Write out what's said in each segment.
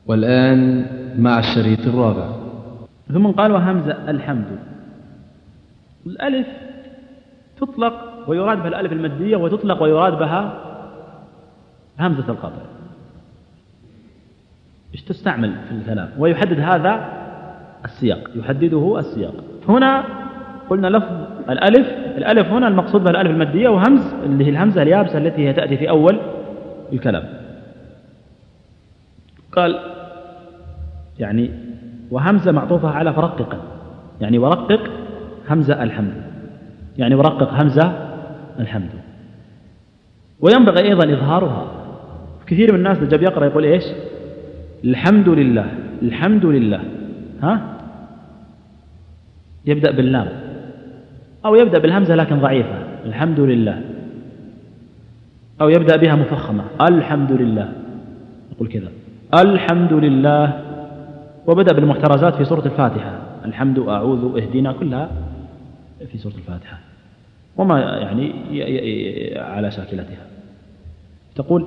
والآن مع الشريط الرابع. ثم قال وهمزة الحمد. الألف تطلق ويراد بها الألف المادية، وتطلق ويراد بها همزة القطع. إيش تستعمل في الكلام؟ ويحدد هذا السياق، يحدده السياق. هنا قلنا لفظ الألف هنا المقصود بها الألف المادية، وهمز اللي هي الهمزة اليابسة التي هي تأتي في أول الكلام. قال يعني وهمزة معطوفة على فرققا، يعني ورقق همزة الحمد، يعني ورقق همزة الحمد. وينبغي أيضا إظهارها. كثير من الناس جاب يقرأ يقول إيش؟ الحمد لله، الحمد لله، يبدأ باللام أو يبدأ بالهمزة لكن ضعيفة، الحمد لله، أو يبدأ بها مفخمة، الحمد لله، يقول كذا الحمد لله. وبدأ بالمحترزات في سورة الفاتحة، الحمد، أعوذ، اهدنا، كلها في سورة الفاتحة وما يعني على شاكلتها. تقول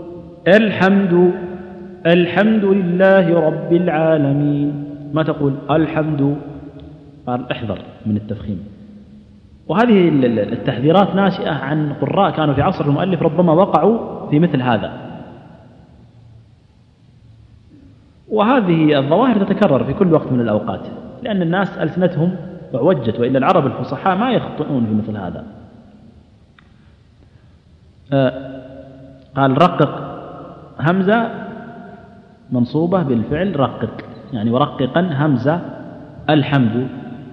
الحمد لله رب العالمين، ما تقول الحمد. قال احذر من التفخيم. وهذه التحذيرات ناشئة عن قراء كانوا في عصر المؤلف ربما وقعوا في مثل هذا. وهذه الظواهر تتكرر في كل وقت من الأوقات، لأن الناس ألسنتهم اعوجت، وإلا العرب الفصحاء ما يخطئون في مثل هذا. قال رقق همزة منصوبة بالفعل رقق، يعني ورققا همزة الحمد.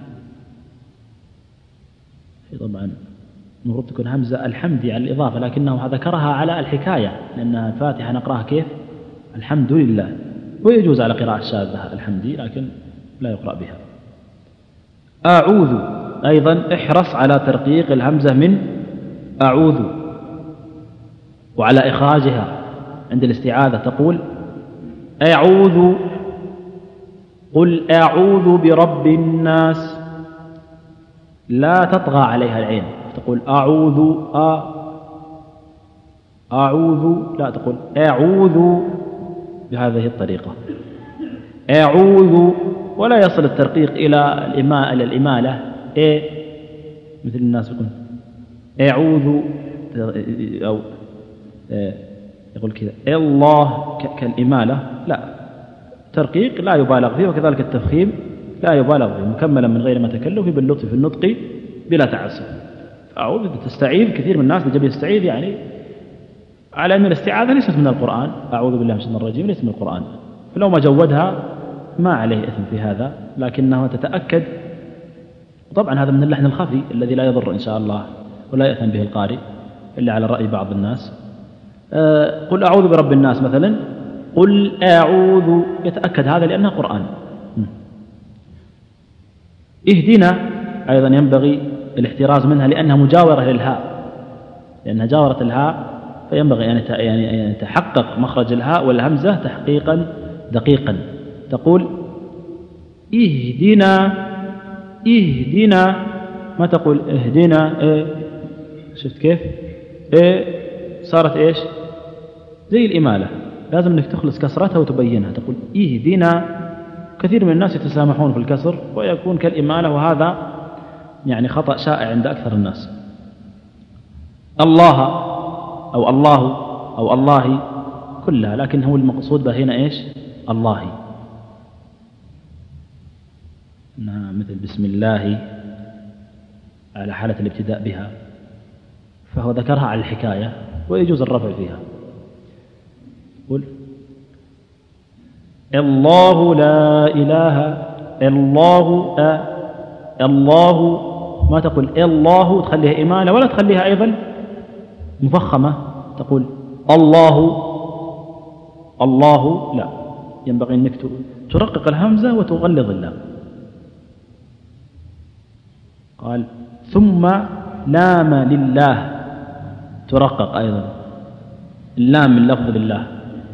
طبعا المفروض تكون همزة الحمد على الإضافة، لكنه ذكرها على الحكاية، لأن الفاتحة نقرأها كيف؟ الحمد لله. ويجوز على قراءة شاذة الحمدي، لكن لا يقرأ بها. أعوذ أيضا احرص على ترقيق الهمزة من أعوذ، وعلى إخراجها عند الاستعاذة. تقول أعوذ، قل أعوذ برب الناس، لا تطغى عليها العين، تقول أعوذ، لا تقول أعوذ بهذه الطريقة، أعوذ. ولا يصل الترقيق إلى الإمالة، مثل الناس يقول أعوذ، أو يقول كذا الله كالإمالة، لا، ترقيق لا يبالغ فيه، وكذلك التفخيم لا يبالغ فيه، مكملا من غير ما تكلف باللطف في النطق بلا تعسف. أعوذ تستعيذ، كثير من الناس يجب يستعيذ يعني على أن الاستعاذة ليست من القرآن، أعوذ بالله من الشيطان الرجيم ليست من القرآن، فلو ما جودها ما عليه إثم في هذا، لكنه تتأكد. طبعا هذا من اللحن الخفي الذي لا يضر إن شاء الله ولا يأثم به القارئ إلا على رأي بعض الناس. قل أعوذ برب الناس مثلا، قل أعوذ، يتأكد هذا لأنها قرآن. اهدنا أيضا ينبغي الاحتراز منها، لأنها مجاورة للهاء، لأنها جاورة الهاء، فينبغي أن يتحقق مخرج الهاء والهمزة تحقيقا دقيقا. تقول اهدنا، ما تقول اهدنا، شفت كيف؟ صارت إيش؟ زي الإمالة، لازم أنك تخلص كسرتها وتبينها. تقول اهدنا. كثير من الناس يتسامحون في الكسر ويكون كالإمالة، وهذا يعني خطأ شائع عند أكثر الناس. الله أو الله أو الله كلها، لكن هو المقصود به هنا إيش؟ الله، مثل بسم الله على حالة الابتداء بها، فهو ذكرها على الحكاية ويجوز الرفع فيها. قل الله لا إله الله، ما تقول الله تخليها إمالة ولا تخليها أيضا مفخمة، تقول الله، لا، ينبغي أنك ترقق الهمزة وتغلظ اللام. قال ثم لام لله، ترقق أيضا اللام من لفظ لله،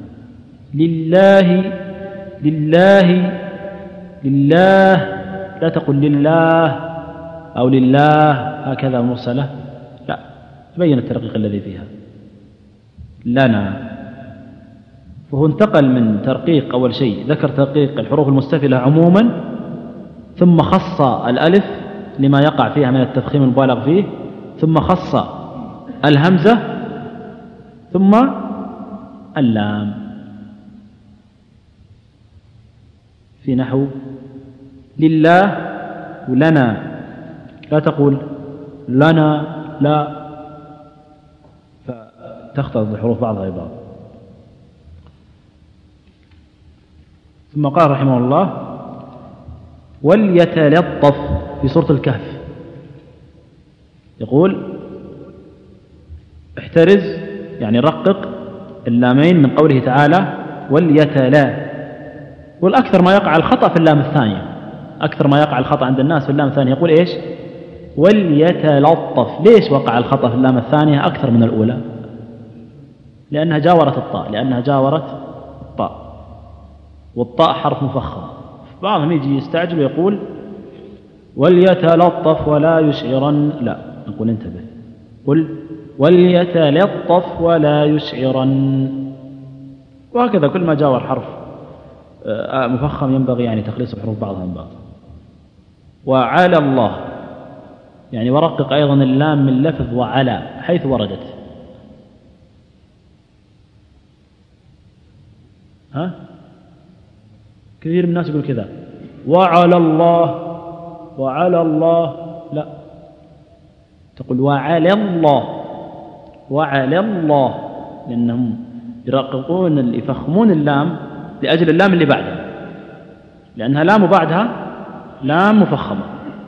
لله، لا تقل لله أو لله هكذا مرسلة، لا، تبين الترقيق الذي فيها. لنا، فهو انتقل من ترقيق أول شيء، ذكر ترقيق الحروف المستفلة عموما، ثم خص الألف لما يقع فيها من التفخيم المبالغ فيه، ثم خص الهمزة، ثم اللام. في نحو لله ولنا، لا تقول لنا لا، فتختلط الحروف بعضها ببعض. ثم قال رحمه الله وليتلطف في سورة الكهف، يقول احترز يعني رقق اللامين من قوله تعالى وليتلا، والأكثر ما يقع الخطأ في اللام الثانية، أكثر ما يقع الخطأ عند الناس في اللام الثانية، يقول إيش؟ وليتلطف. ليش وقع الخطأ في اللام الثانية أكثر من الأولى؟ لأنها جاورت الطاء، لأنها جاورت الطاء، والطاء حرف مفخم. بعضهم يجي يستعجل ويقول وليتلطف ولا يشعرن، لا، نقول انتبه، قل وليتلطف ولا يشعرن. وهكذا كل ما جاور حرف مفخم ينبغي يعني تخليص الحروف بعضها من بعض. وعلى الله يعني ورقق أيضا اللام من لفظ وعلى حيث وردت. ها؟ كثير من الناس يقول كذا وعلى الله، وعلى الله، لا، تقول وعلى الله، وعلى الله، لأنهم يرققون يفخمون اللام لأجل اللام اللي بعدها، لأنها لام وبعدها لام مفخمة.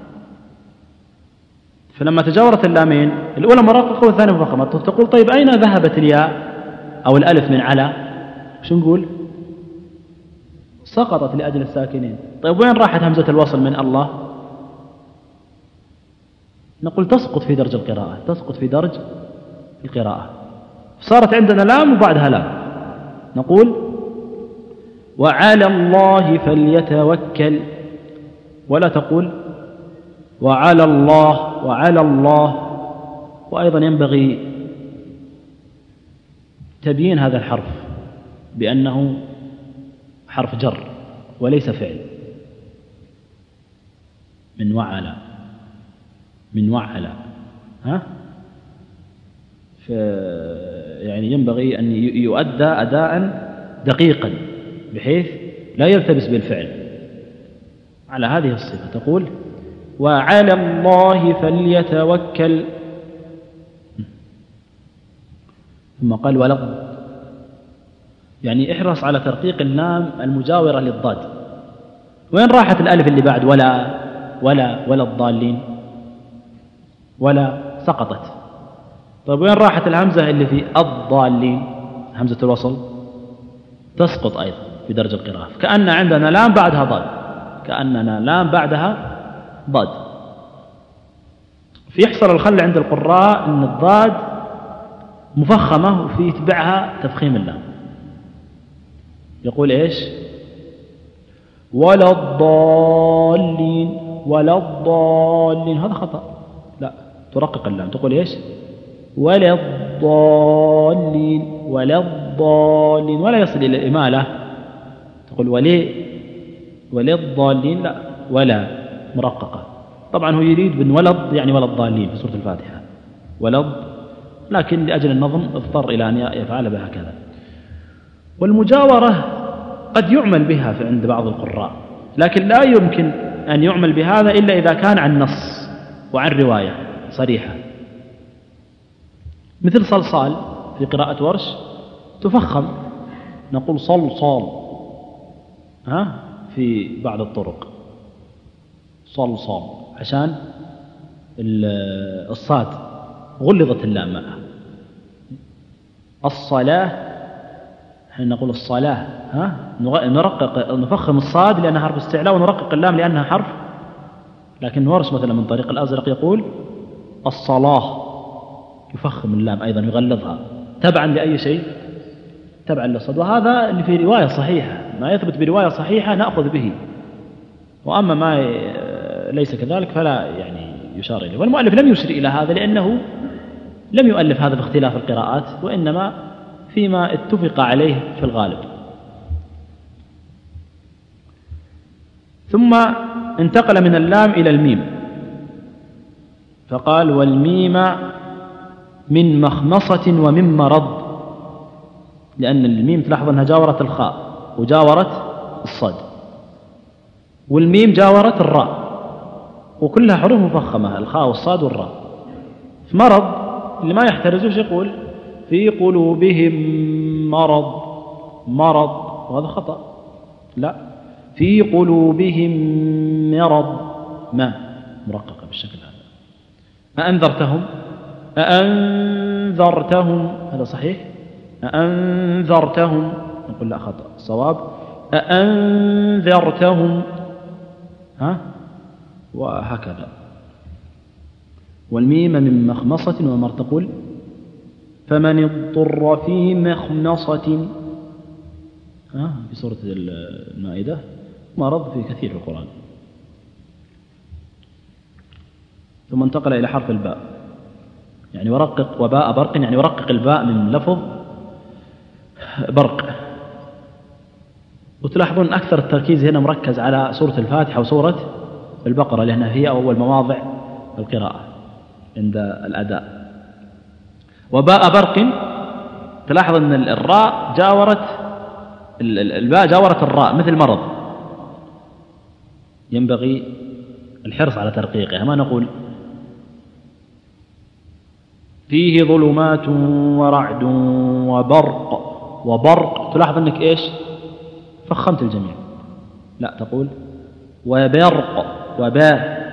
فلما تجاورت اللامين الأولى مرققة والثانية مفخمة، تقول طيب أين ذهبت الياء أو الألف من على؟ شو نقول؟ سقطت لأجل الساكنين. طيب وين راحت همزة الوصل من الله؟ نقول تسقط في درج القراءة، تسقط في درج القراءة، صارت عندنا لام وبعدها لام. نقول وعلى الله فليتوكل، ولا تقول وعلى الله، وعلى الله. وأيضا ينبغي تبيين هذا الحرف بأنه حرف جر وليس فعل، من وعلى، من وعلى، ها؟ يعني ينبغي أن يؤدى أداء دقيقا بحيث لا يلتبس بالفعل على هذه الصفة. تقول وعلى الله فليتوكل، ثم قال ولض، يعني احرص على ترقيق اللام المجاورة للضاد. وين راحت الألف اللي بعد ولا الضالين؟ ولا سقطت. طيب وين راحت الهمزة اللي في الضالين؟ همزة الوصل تسقط أيضا في درجة القراءة، كأن عندنا لام بعدها ضاد، كأننا لام بعدها ضاد. في يحصل الخل عند القراء أن الضاد مفخمة وفي يتبعها تفخيم اللام، يقول إيش؟ ولا الضالين، ولا الضالين، هذا خطأ، لا، ترقق اللام، تقول إيش؟ ولا الضالين، ولا الضالين، ولا يصل إلى الإمالة، تقول ولا الضالين، لا، ولا مرققة. طبعا هو يريد بن ولد يعني ولا الضالين في سورة الفاتحة ولد، لكن لأجل النظم اضطر إلى أن يفعل بها كذا. والمجاورة قد يعمل بها عند بعض القراء، لكن لا يمكن أن يعمل بهذا إلا إذا كان عن نص وعن رواية صريحة، مثل صلصال في قراءة ورش تفخم، نقول صلصال، ها، في بعض الطرق صلصال، عشان الصاد غلظت اللام معها. الصلاة حين نقول الصلاة، ها، نرقق نفخم الصاد لأنها حرف استعلاء، ونرقق اللام لأنها حرف. لكن ورش مثلا من طريق الأزرق يقول الصلاة، يفخم اللام أيضا، يغلظها تبعا لأي شيء؟ تبعا للصاد. وهذا اللي في رواية صحيحة، ما يثبت برواية صحيحة نأخذ به، وأما ما ليس كذلك فلا يعني يشار إليه. والمؤلف لم يشر إلى هذا لأنه لم يؤلف هذا باختلاف القراءات، وإنما فيما اتفق عليه في الغالب. ثم انتقل من اللام إلى الميم فقال والميم من مخمصة ومن مرض، لأن الميم تلاحظ أنها جاورت الخاء وجاورت الصاد، والميم جاورت الراء، وكلها حروف مفخمة، الخاء والصاد والراء. في مرض اللي ما يحترزوش يقول في قلوبهم مرض، وهذا خطأ. لا، في قلوبهم مرض، ما مرققة بالشكل هذا. أأنذرتهم هذا صحيح، أأنذرتهم نقول لا خطأ، الصواب أأنذرتهم، وهكذا. والميم من مخمصة ومر تقول فمن اضطر في مخمصة في سورة المائدة، مرض في كثير في القرآن. ثم انتقل إلى حرف الباء، يعني ورقق وباء برق، يعني ورقق الباء من لفظ برق. وتلاحظون أكثر التركيز هنا مركز على سورة الفاتحة وسورة البقرة، لأنها هي أول مواضع القراءة عند الأداء. وباء برق تلاحظ أن الراء جاورت الباء جاورت الراء مثل مرض، ينبغي الحرص على ترقيقها. ما نقول فيه ظلمات ورعد وبرق، تلاحظ أنك إيش فخمت الجميع، لا تقول وبرق وباء.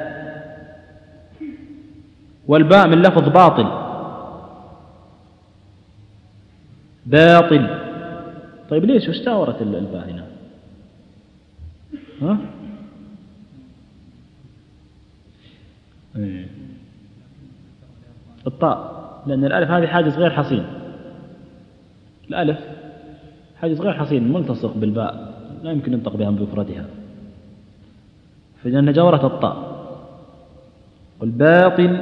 والباء من لفظ باطل، طيب ليش وش جاورت الباء هنا؟ الطاء، لأن الألف هذه حاجز غير حصين، الألف حاجز غير حصين ملتصق بالباء، لا يمكن ينطق بها بمفردها، فلأن جاورت الطاء. والباطل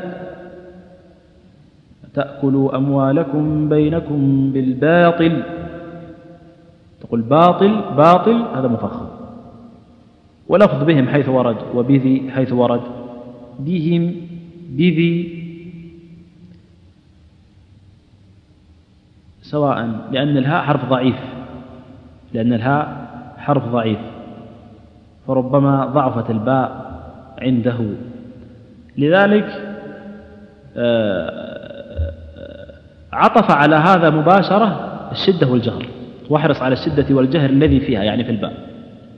تأكلوا أموالكم بينكم بالباطل، تقول باطل هذا مفخم. ولفظ بهم حيث ورد، وبذي حيث ورد، بهم بذي سواء، لأن الهاء حرف ضعيف، فربما ضعفت الباء عنده، لذلك عطف على هذا مباشرة الشدة والجهر، واحرص على الشدة والجهر الذي فيها، يعني في الباء.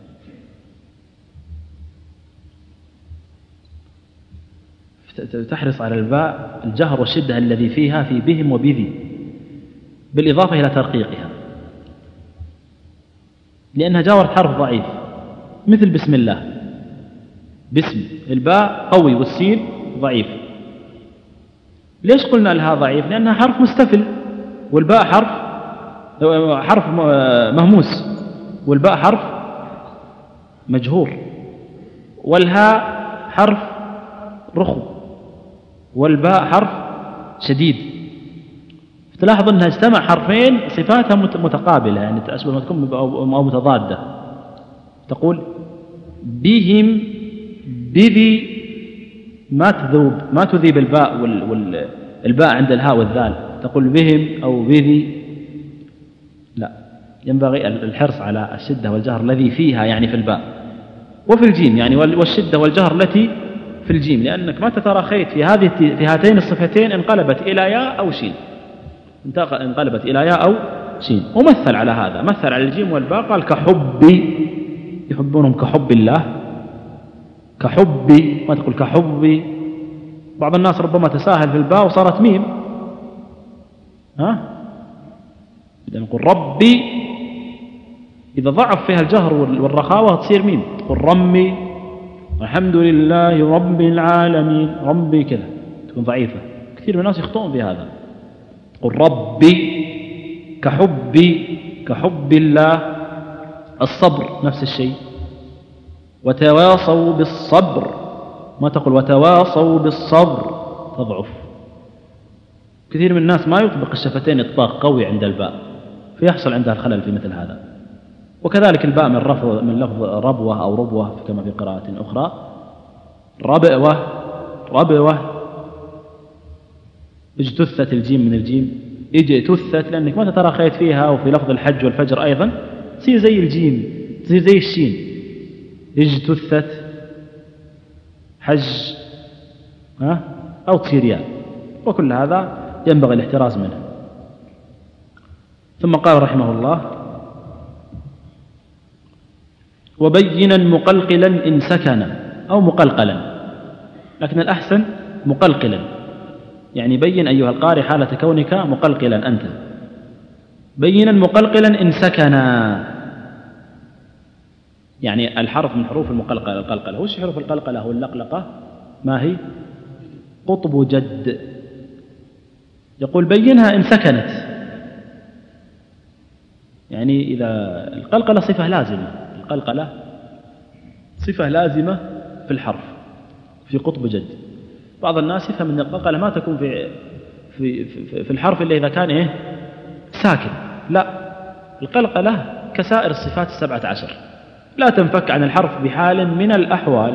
تحرص على الباء الجهر والشدة الذي فيها في بهم وبذي، بالإضافة إلى ترقيقها، لأنها جاورت حرف ضعيف مثل بسم الله، بسم الباء قوي والسين ضعيف. ليش قلنا لها ضعيف؟ لأنها حرف مستفل، والباء حرف مهموس، والباء حرف مجهور، والهاء حرف رخو، والباء حرف شديد. تلاحظ أنها اجتمع حرفين صفاتها متقابلة، يعني تأشبه ما تكون أو متضادة. تقول بهم بذي، ما تذيب الباء والباء عند الهاء والذال، تقول بهم أو بذي، لا، ينبغي الحرص على الشدة والجهر الذي فيها، يعني في الباء وفي الجيم، يعني والشدة والجهر التي في الجيم، لأنك ما تتراخيت في هاتين الصفتين انقلبت إلى ياء أو شين، انقلبت إلى ياء أو شين. ومثل على هذا، مثل على الجيم والباء، قال كحبي، يحبونهم كحب الله، كحبي، ما تقول كحبي. بعض الناس ربما تساهل في الباء وصارت ميم، إذا نقول ربي، إذا ضعف فيها الجهر والرخاوة تصير ميم، تقول رمي، الحمد لله رب العالمين، ربي كذا تكون ضعيفة. كثير من الناس يخطئون في هذا، تقول ربي كحب الله. الصبر نفس الشيء، وتواصوا بالصبر، ما تقول وتواصوا بالصبر، تضعف. كثير من الناس ما يطبق الشفتين إطباق قوي عند الباء، فيحصل عندها الخلل في مثل هذا. وكذلك الباء من لفظ ربوة أو ربوة كما في قراءة أخرى، ربوة ربوة. اجتثت الجيم من الجيم، اجتثت لأنك ما تتراخيت فيها، وفي لفظ الحج والفجر أيضا تصير زي الجيم، تصير زي الشين. اجتثت حج أو تصير ياء، وكل هذا ينبغي الاحتراز منه. ثم قال رحمه الله: وبينا مقلقلا إن سكن، أو مقلقلا، لكن الأحسن مقلقلا، يعني بين أيها القارئ حالة كونك مقلقلا أنت. بينا مقلقلا إن سكن، يعني الحرف من حروف المقلقلة. القلقلة وش حروف القلقلة واللقلقة؟ ما هي؟ قطب جد. يقول بينها إن سكنت، يعني إذا القلقلة صفة لازمة، القلقلة صفة لازمة في الحرف في قطب جد. بعض الناس يفهم أن القلقلة ما تكون في الحرف إلا إذا كان ساكن. لا، القلقلة كسائر الصفات 17 لا تنفك عن الحرف بحال من الأحوال،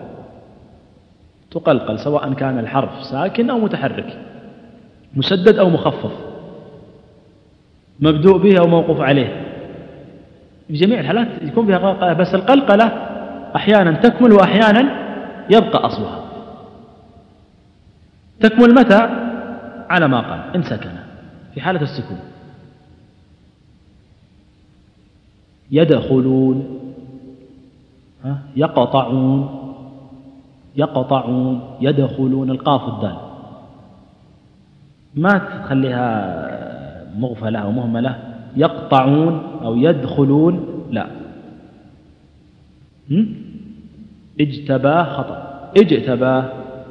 تقلقل سواء كان الحرف ساكن أو متحرك، مشدد أو مخفف، مبدوء به أو موقوف عليه. في جميع الحالات يكون فيها قلقلة، بس القلقلة أحيانا تكمل وأحيانا يبقى أصلها. تكمل متى؟ على ما قال إن سكن، في حالة السكون. يدخلون، يقطعون، يقطعون، يدخلون، القاف والدال ما تخليها مغفلة أو مهملة. يقطعون أو يدخلون لا. اجتباه خطأ، اجتباه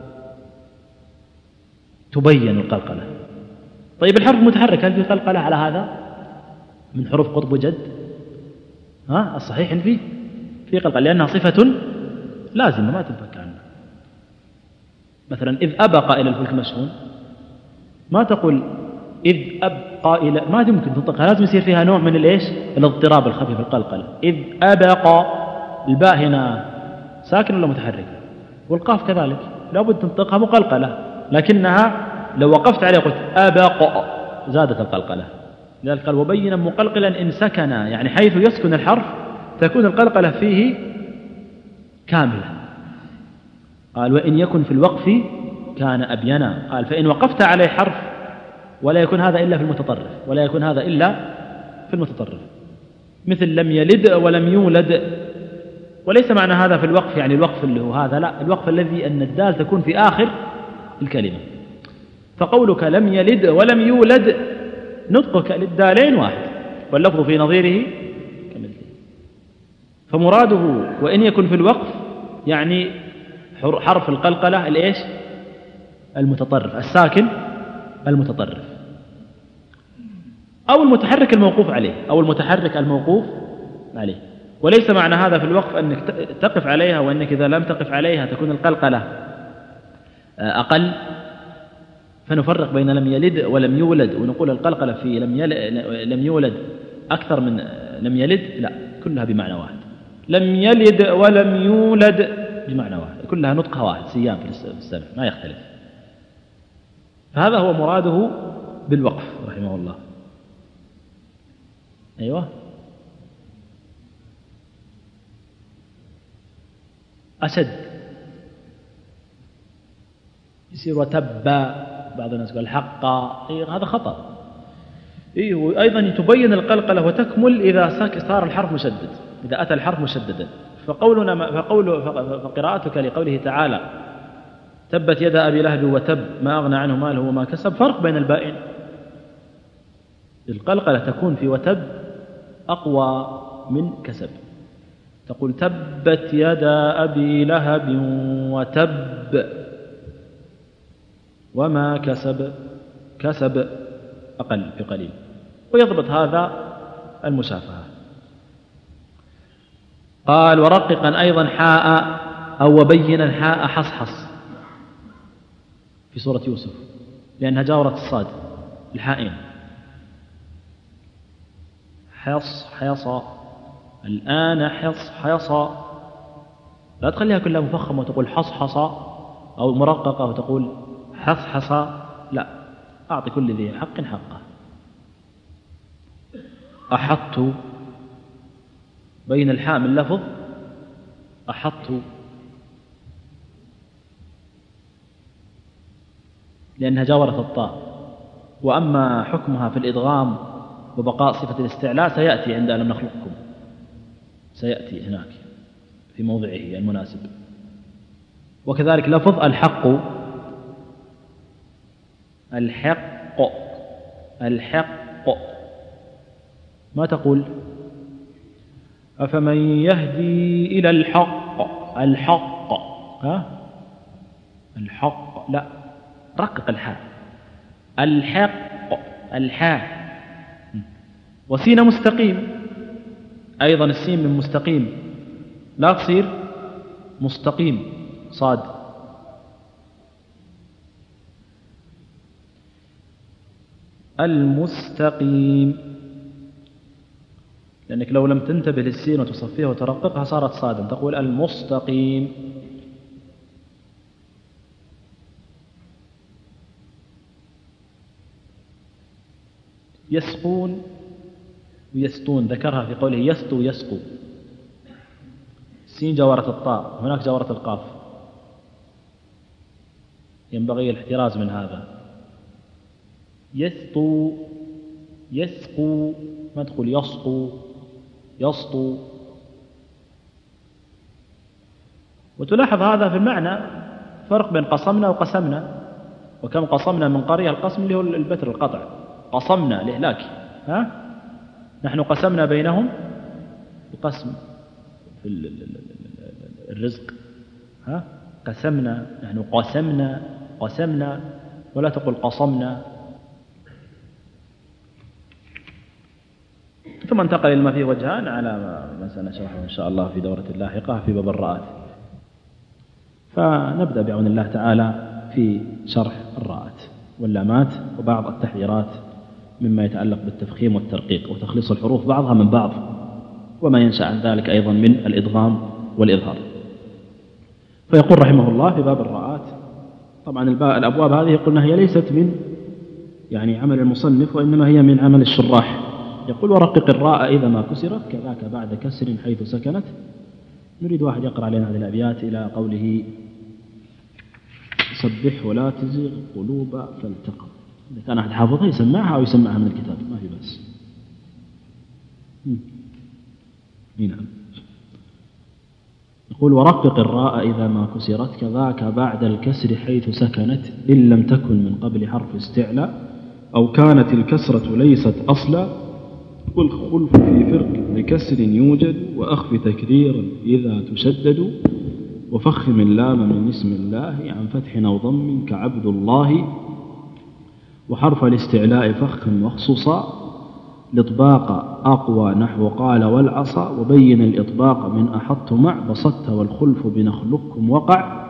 تبين القلقلة. طيب الحرف المتحرك هل في قلقلة على هذا من حروف قطب جد؟ الصحيح إن في قلقلة، لأنها صفة لازمة ما تنفك عنها. مثلا إذ أبق إلى الفلك المشحون، ما تقول إذ أبقى إلى، ما يمكن تنطقها، لازم يصير فيها نوع من الاضطراب الخفيف، القلقلة. إذ أبق، الباء هنا ساكن ولا متحرك؟ والقاف كذلك لابد تنطقها مقلقلة، لكنها لو وقفت عليه قلت أبق زادت القلقلة. لذلك قال وبينا مقلقلا إن سكن، يعني حيث يسكن الحرف تكون القلقلة فيه كاملة. قال وإن يكن في الوقف كان أبينا. قال فإن وقفت عليه حرف ولا يكون هذا إلا في المتطرف، ولا يكون هذا إلا في المتطرف، مثل لم يلد ولم يولد. وليس معنى هذا في الوقف يعني الوقف اللي هو هذا، لا، الوقف الذي أن الدال تكون في آخر الكلمة. فقولك لم يلد ولم يولد نطقك للدالين واحد، واللفظ في نظيره كمثله. فمراده وإن يكن في الوقف يعني حرف القلقلة الإيش؟ المتطرف، الساكن المتطرف، أو المتحرك الموقوف عليه، أو المتحرك الموقوف عليه. وليس معنى هذا في الوقف أنك تقف عليها، وأنك إذا لم تقف عليها تكون القلقلة أقل. فنفرق بين لم يلد ولم يولد ونقول القلقلة في لم يولد أكثر من لم يلد، لا، كلها بمعنى واحد. لم يلد ولم يولد بمعنى واحد، كلها نطقها واحد، سيام في السمع ما يختلف. فهذا هو مراده بالوقف رحمه الله. أيوة، أشد يصير وتبا، بعض الناس قال حقا، هذا خطأ. أيضا تبين القلقلة وتكمل إذا صار الحرف مشدد، إذا أتى الحرف مشددا. فقراءتك لقوله تعالى تبت يد أبي لهب وتب ما أغنى عنه ماله وما كسب، فرق بين البائن. القلقلة تكون في وتب أقوى من كسب. تقول تبت يد أبي لهب وتب وما كسب، كسب أقل بقليل. ويضبط هذا المشافهة. قال ورققا أيضا حاء أو وبينا حاء حصحص في سورة يوسف، لأنها جاورت الصاد الحائين. حص حصى الآن حصحص، لا تخليها كلها مفخمة وتقول حصحص، أو مرققة وتقول حصحص، لا، أعطي كل ذي حق حقه. أحطت، بين الحاء من لفظ أحطت، لأنها جاورت الطاء. وأما حكمها في الإدغام وبقاء صفة الاستعلاء سيأتي عند ألم نخلقكم، سيأتي هناك في موضعه المناسب. وكذلك لفظ الحق، الحق، الحق، ما تقول أفمن يهدي إلى الحق، الحق، الحق، لا، رقق الحاء، الحق، الحاء. وسين مستقيم، أيضا السين من مستقيم، لا تصير مستقيم صاد. المستقيم، لأنك لو لم تنتبه للسين وتصفيها وترققها صارت صادا، تقول المستقيم. يسقون ويسطون، ذكرها في قوله يسطو يسقو، السين جاورت الطاء، هناك جاورت القاف، ينبغي الاحتراز من هذا. يسطو يسقو، ما تقول يسقو يسطو. وتلاحظ هذا في المعنى فرق بين قصمنا وقسمنا، وكم قصمنا من قرية، القسم اللي هو البتر القطع، قصمنا الإهلاك، نحن قسمنا بينهم القسم في الرزق، قسمنا، نحن قسمنا، قسمنا، ولا تقول قصمنا. ثم انتقل إلى ما فيه وجهان على ما سنشرحه إن شاء الله في دورة لاحقة في باب الراءات. فنبدأ بعون الله تعالى في شرح الراءات واللامات وبعض التحذيرات مما يتعلق بالتفخيم والترقيق وتخليص الحروف بعضها من بعض، وما ينشأ عن ذلك أيضا من الإدغام والإظهار. فيقول رحمه الله في باب الراءات، طبعا الأبواب هذه قلنا هي ليست من عمل المصنف، وإنما هي من عمل الشراح. يقول ورقق الراء إذا ما كسرت كذاك بعد كسر حيث سكنت. نريد واحد يقرأ علينا هذه الأبيات إلى قوله سبح ولا تزغ قلوب فالتقم. إذا كان أحد حافظها يسمعها أو يسمعها من الكتاب ما في بأس. نعم. يقول ورقق الراء إذا ما كسرت كذاك بعد الكسر حيث سكنت إن لم تكن من قبل حرف استعلاء أو كانت الكسرة ليست أصلا والخلف في فرق بكسر يوجد وأخف تكريرا إذا تشدد وفخم اللام من اسم الله عن فتح أو ضم كعبد الله وحرف الاستعلاء فخم واخصصا الإطباق أقوى نحو قال والعصا وبين الإطباق من أحط مع بسطت والخلف بنخلقكم وقع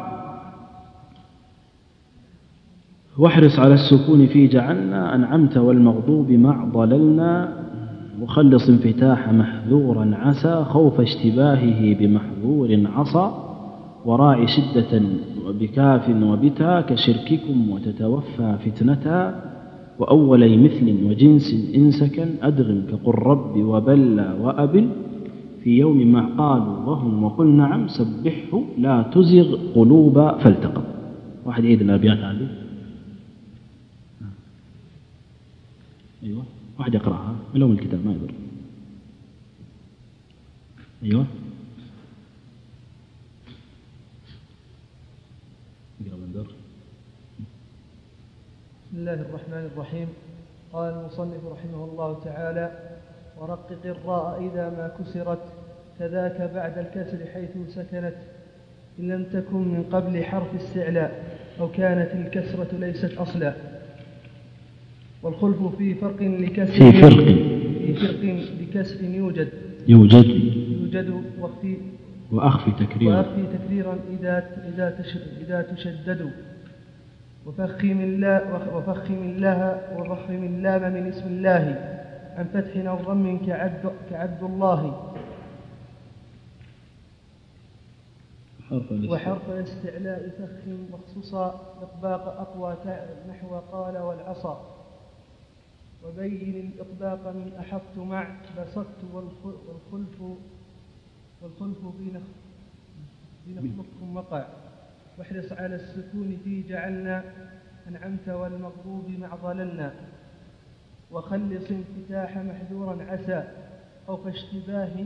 واحرص على السكون في جعلنا أنعمت والمغضوب مع ضللنا وخلص انفتاح محذورا عسى خوف اشتباهه بمحذور عصى وراعي شدة بكاف وبتا كشرككم وتتوفى فتنتا وأولي مثل وجنس إن سكن أدغم كقل رب وبلى وأبل في يوم ما قالوا وهم وقل نعم سبحه لا تزغ قلوب فالتقم. واحد يعيد الأبيات هذه. أيوة واحد يقرأها ولو من الكتاب ما يضر. أيوة بسم الله الرحمن الرحيم. قال المصنف رحمه الله تعالى ورقق الراء إذا ما كسرت كذاك بعد الكسر حيث سكنت إن لم تكن من قبل حرف استعلاء أو كانت الكسرة ليست أصلا والخلف في فرق لكسر يوجد وأخفي تكريرا إذا تشدد وفخم اللام من اسم الله عن فتح أو ضم كعبد الله وحرف الاستعلاء فخم مخصوصا إطباق أقوى نحو قال والعصا. وبين الإطباق من أحطت مع بسطت والخلف بنخلقكم وقع. واحرص على السكون في جعلنا أنعمت والمغضوب مع ضللنا. وخلص انفتاح محذورا عسى خوف اشتباهه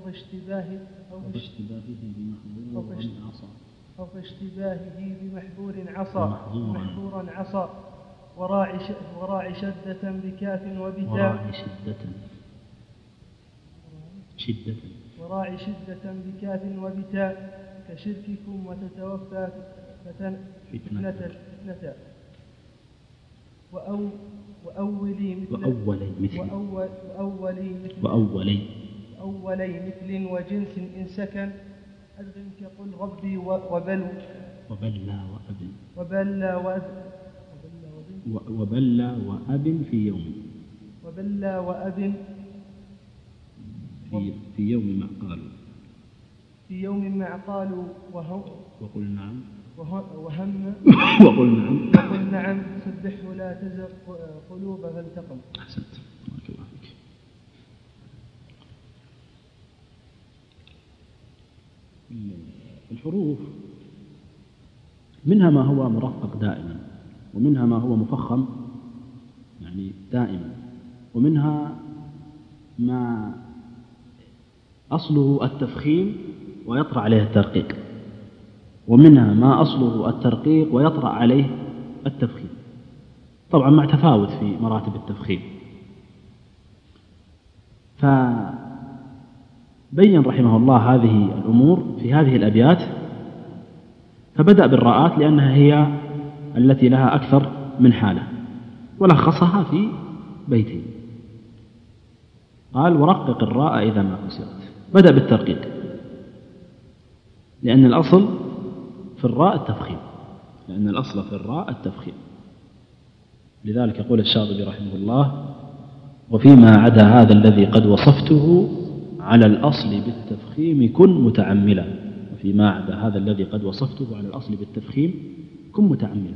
بمحذور عصى. وراعي شدة بكاف وبتاء كشرككم وتتوفى فتنة. وأولي مثل وجنس إن سكن أدغم كقل ربي وبلى وأب في يوم في يوم ما قالوا وقل نعم وقل نعم سبحه لا تزغ قلوب فالتقم. أحسنت، بارك الله فيك. الحروف منها ما هو مرقق دائما، ومنها ما هو مفخم يعني دائما، ومنها ما أصله التفخيم ويطرأ عليه الترقيق، ومنها ما أصله الترقيق ويطرأ عليه التفخيم، طبعا مع تفاوت في مراتب التفخيم. فبين رحمه الله هذه الأمور في هذه الأبيات، فبدأ بالراءات لأنها هي التي لها أكثر من حالة، ولخصها في بيتين. قال ورقق الراء إذا ما كسرت. بدأ بالترقيق لأن الأصل في الراء التفخيم، لذلك يقول الشاطبي رحمه الله: وفيما عدا هذا الذي قد وصفته على الأصل بالتفخيم كن متعملا. وفيما عدا هذا الذي قد وصفته على الأصل بالتفخيم كن متعملا.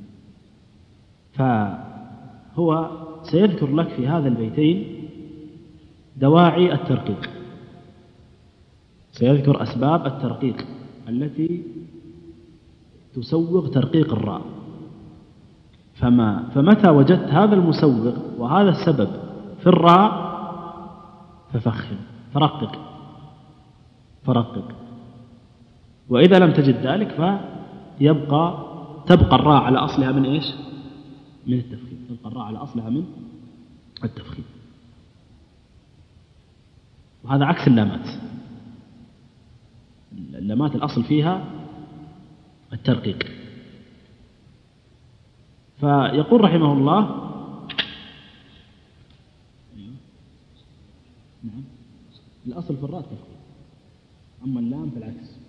فهو سيذكر لك في هذا البيتين دواعي الترقيق، سيذكر أسباب الترقيق التي تسوغ ترقيق الراء. فمتى وجدت هذا المسوغ وهذا السبب في الراء ففخم، فرقق. وإذا لم تجد ذلك تبقى الراء على أصلها من إيش؟ من التفخيم. تبقى الراء على أصلها من التفخيم. وهذا عكس اللامات. اللامات الأصل فيها الترقيق. فيقول رحمه الله: نعم، الأصل في الراء التفخيم، أما اللام فالعكس.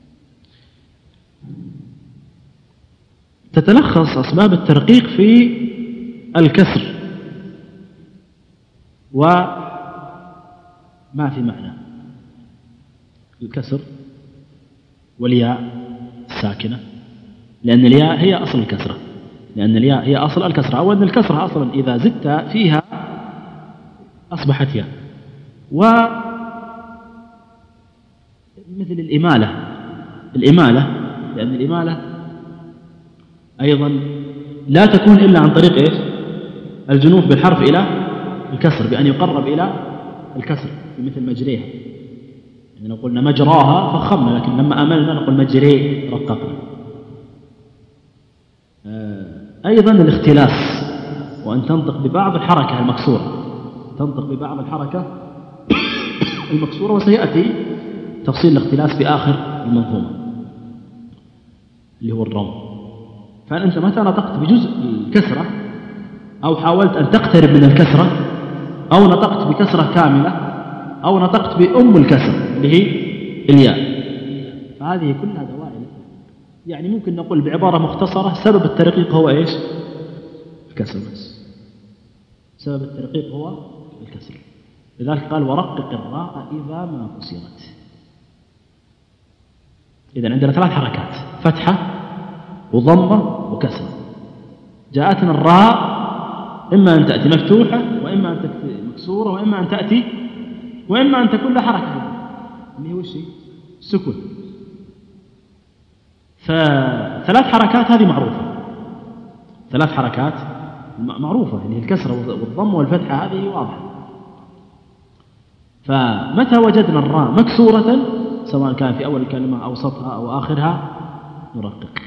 تتلخص أسباب الترقيق في الكسر وما في معنى. الكسر والياء الساكنة، لأن الياء هي أصل الكسرة، أو أن الكسرة أصلا إذا زدت فيها أصبحت ياء. ومثل الإمالة، لأن الإمالة أيضا لا تكون إلا عن طريق إيش؟ الجنوح بالحرف إلى الكسر، بأن يقرب إلى الكسر، مثل مجريها. يعني لو قلنا مجراها فخمنا، لكن لما أملنا نقول مجري رققنا. أيضا الاختلاس، وأن تنطق ببعض الحركة المكسورة، وسيأتي تفصيل الاختلاس في آخر المنظومة اللي هو الروم. فأنت متى نطقت بجزء الكسرة أو حاولت أن تقترب من الكسرة، أو نطقت بكسرة كاملة، أو نطقت بأم الكسر اللي هي الياء، فهذه كلها دواعي. يعني ممكن نقول بعبارة مختصرة: سبب الترقيق هو إيش؟ الكسر بس. سبب الترقيق هو الكسر. لذلك قال: ورقق الراء إذا ما كسرت. إذن عندنا 3 حركات: فتحة وضمة وكسرة. جاءتنا الراء إما أن تأتي مفتوحة، وإما أن تأتي مكسورة، وإما أن تكون لها حركة اللي هو الشيء السكون. ف3 حركات هذه معروفة، 3 حركات معروفة اللي هي الكسرة والضم والفتحة، هذه واضحة. فمتى وجدنا الراء مكسورة سواء كان في أول الكلمة أو وسطها أو آخرها نرقق،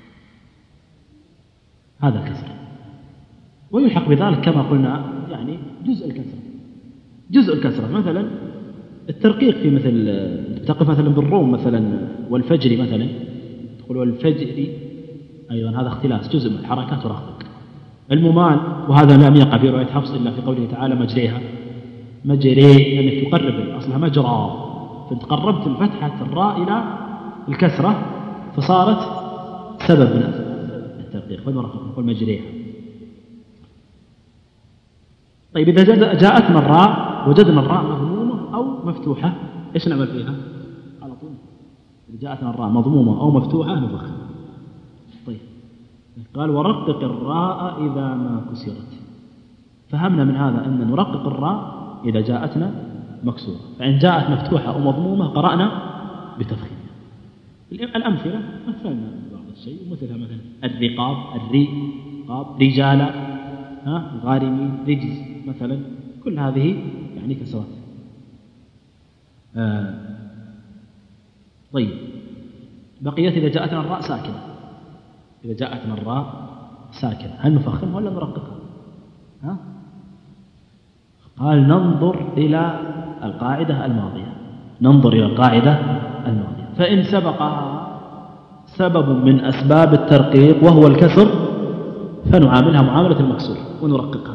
هذا الكسر. ويلحق بذلك كما قلنا يعني جزء الكسرة مثلا الترقيق في مثل تقف مثلا بالروم مثلا والفجر مثلا تقول والفجر، أيضا هذا اختلاس، جزء من الحركات ورقق. الممال، وهذا لم يقع في رواية حفص إلا في قوله تعالى مجريها، مجري أنك تقرب أصلها مجرى، فأنت قربت الفتحة الراء إلى الكسرة فصارت سبب من الترقيق، فنقول مجريها. طيب إذا جاءتنا الراء وجدنا الراء مضمومة أو مفتوحة إيش نعمل فيها؟ على طول إذا جاءتنا الراء مضمومة أو مفتوحة نفخم. طيب قال ورقق الراء إذا ما كسرت. فهمنا من هذا أن نرقق الراء إذا جاءتنا مكسورة، فإن جاءت مفتوحة أو مضمومة قرأنا بتفخيم. الأمثلة مثلنا بعض الشيء مثلها مثلا الرقاب، الرقاب، رجالا، غارمين، رجز مثلا، كل هذه يعني كسرات. طيب بقيت إذا جاءتنا الراء ساكنة، إذا جاءتنا الراء ساكنة هل نفخمها ولا نرققها؟ قال ننظر إلى القاعدة الماضية، ننظر إلى القاعدة الماضية، فإن سبقها سبب من أسباب الترقيق وهو الكسر فنعاملها معاملة المكسور ونرققها.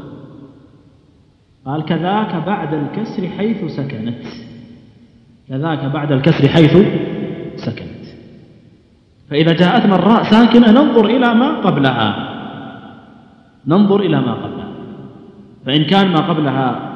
قال كذاك بعد الكسر حيث سكنت، كذاك بعد الكسر حيث سكنت. فإذا جاءتنا الراء ساكنة ننظر إلى ما قبلها، ننظر إلى ما قبلها، فإن كان ما قبلها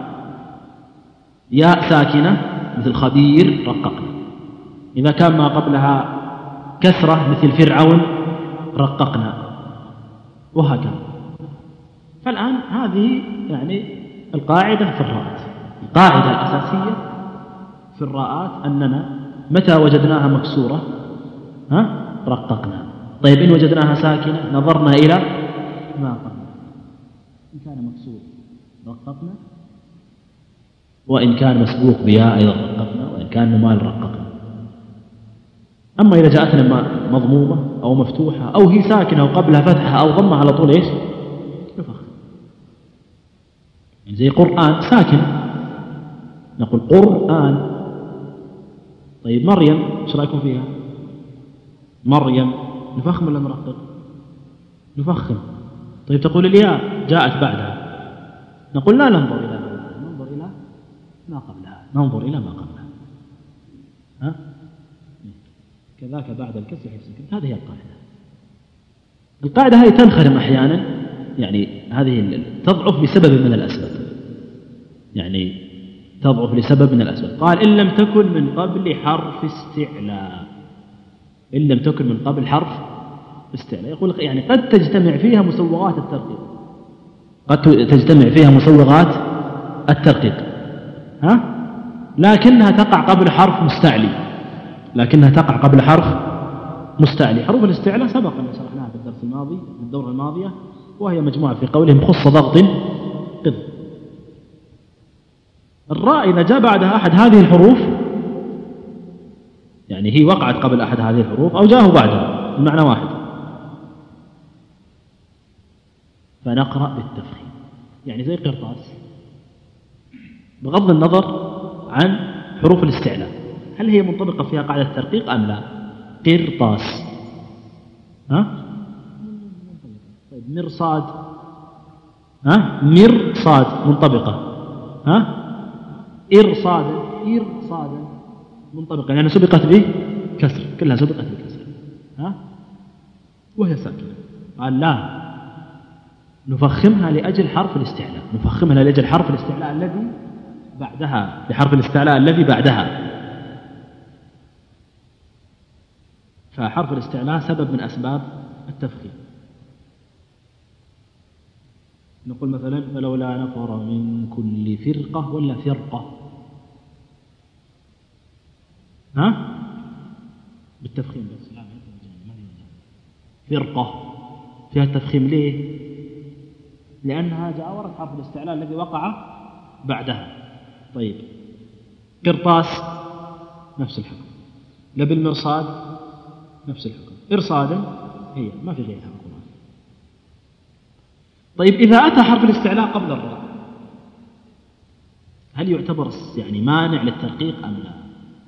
ياء ساكنة مثل خبير رققنا، إذا كان ما قبلها كسرة مثل فرعون رققنا، وهكذا. فالآن هذه يعني القاعدة في الراءات، القاعدة الأساسية في الراءات أننا متى وجدناها مكسورة رققنا. طيب إن وجدناها ساكنة نظرنا إلى ما قبلها، إن كان مكسور رققنا، وإن كان مسبوق بياء أيضا رققنا، وإن كان ممال رققنا. أما إذا جاءتنا مضمومة أو مفتوحة أو هي ساكنة وقبلها فتحة أو ضمة على طول إيش؟ نفخ. يعني زي قرآن ساكن نقول قرآن. طيب مريم إيش رأيكم فيها؟ مريم نفخم ولا نرقق؟ نفخم. طيب تقول الياء جاءت بعدها، نقول لا ننظر إلى ننظر إلى ما قبلها، ننظر إلى ما قبلها. كذاك بعد الكسر حيث سكنت. هذه هي القاعدة. القاعدة هذه تنخرم أحيانا، يعني هذه تضعف بسبب من الأسباب، يعني تضعف لسبب من الأسباب. قال إن لم تكن من قبل حرف استعلاء، إن لم تكن من قبل حرف استعلاء، يقول يعني قد تجتمع فيها مسوغات الترقيق، قد تجتمع فيها مسوغات الترقيق، لكنها تقع قبل حرف مستعلي، لكنها تقع قبل حرف مستعلي. حروف الاستعلاء سبق أن شرحناها في الدرس الماضي، في الدورة الماضية، وهي مجموعة في قولهم خص ضغط قذ. الراء إذا جاء بعدها أحد هذه الحروف، يعني هي وقعت قبل أحد هذه الحروف أو جاءه بعدها، المعنى واحد، فنقرأ بالتفخيم، يعني زي قرطاس، بغض النظر عن حروف الاستعلاء هل هي منطبقة فيها قاعدة الترقيق أم لا. قرطاس طيب مرصاد، مرصاد منطبقة، إرصادا، إرصادا منطبقة، يعني سبقت به كسر، كلها سبقت بكسر، وهي ساكنة. قال لا، نفخمها لأجل حرف الاستعلاء، نفخمها لأجل حرف الاستعلاء الذي بعدها، لحرف الاستعلاء الذي بعدها. فحرف الاستعلاء سبب من أسباب التفخيم. نقول مثلا فلولا نفر من كل فرقة ولا فرقة، ها بالتفخيم بس، فرقة فيها التفخيم ليه؟ لأنها جاورت حرف الاستعلاء الذي وقع بعدها. طيب قرطاس نفس الحكم، لبالمرصاد نفس الحكم، إرصادا هي ما في غيرها القرآن. طيب إذا أتى حرف الاستعلاء قبل الراء هل يعتبر يعني مانع للترقيق أم لا؟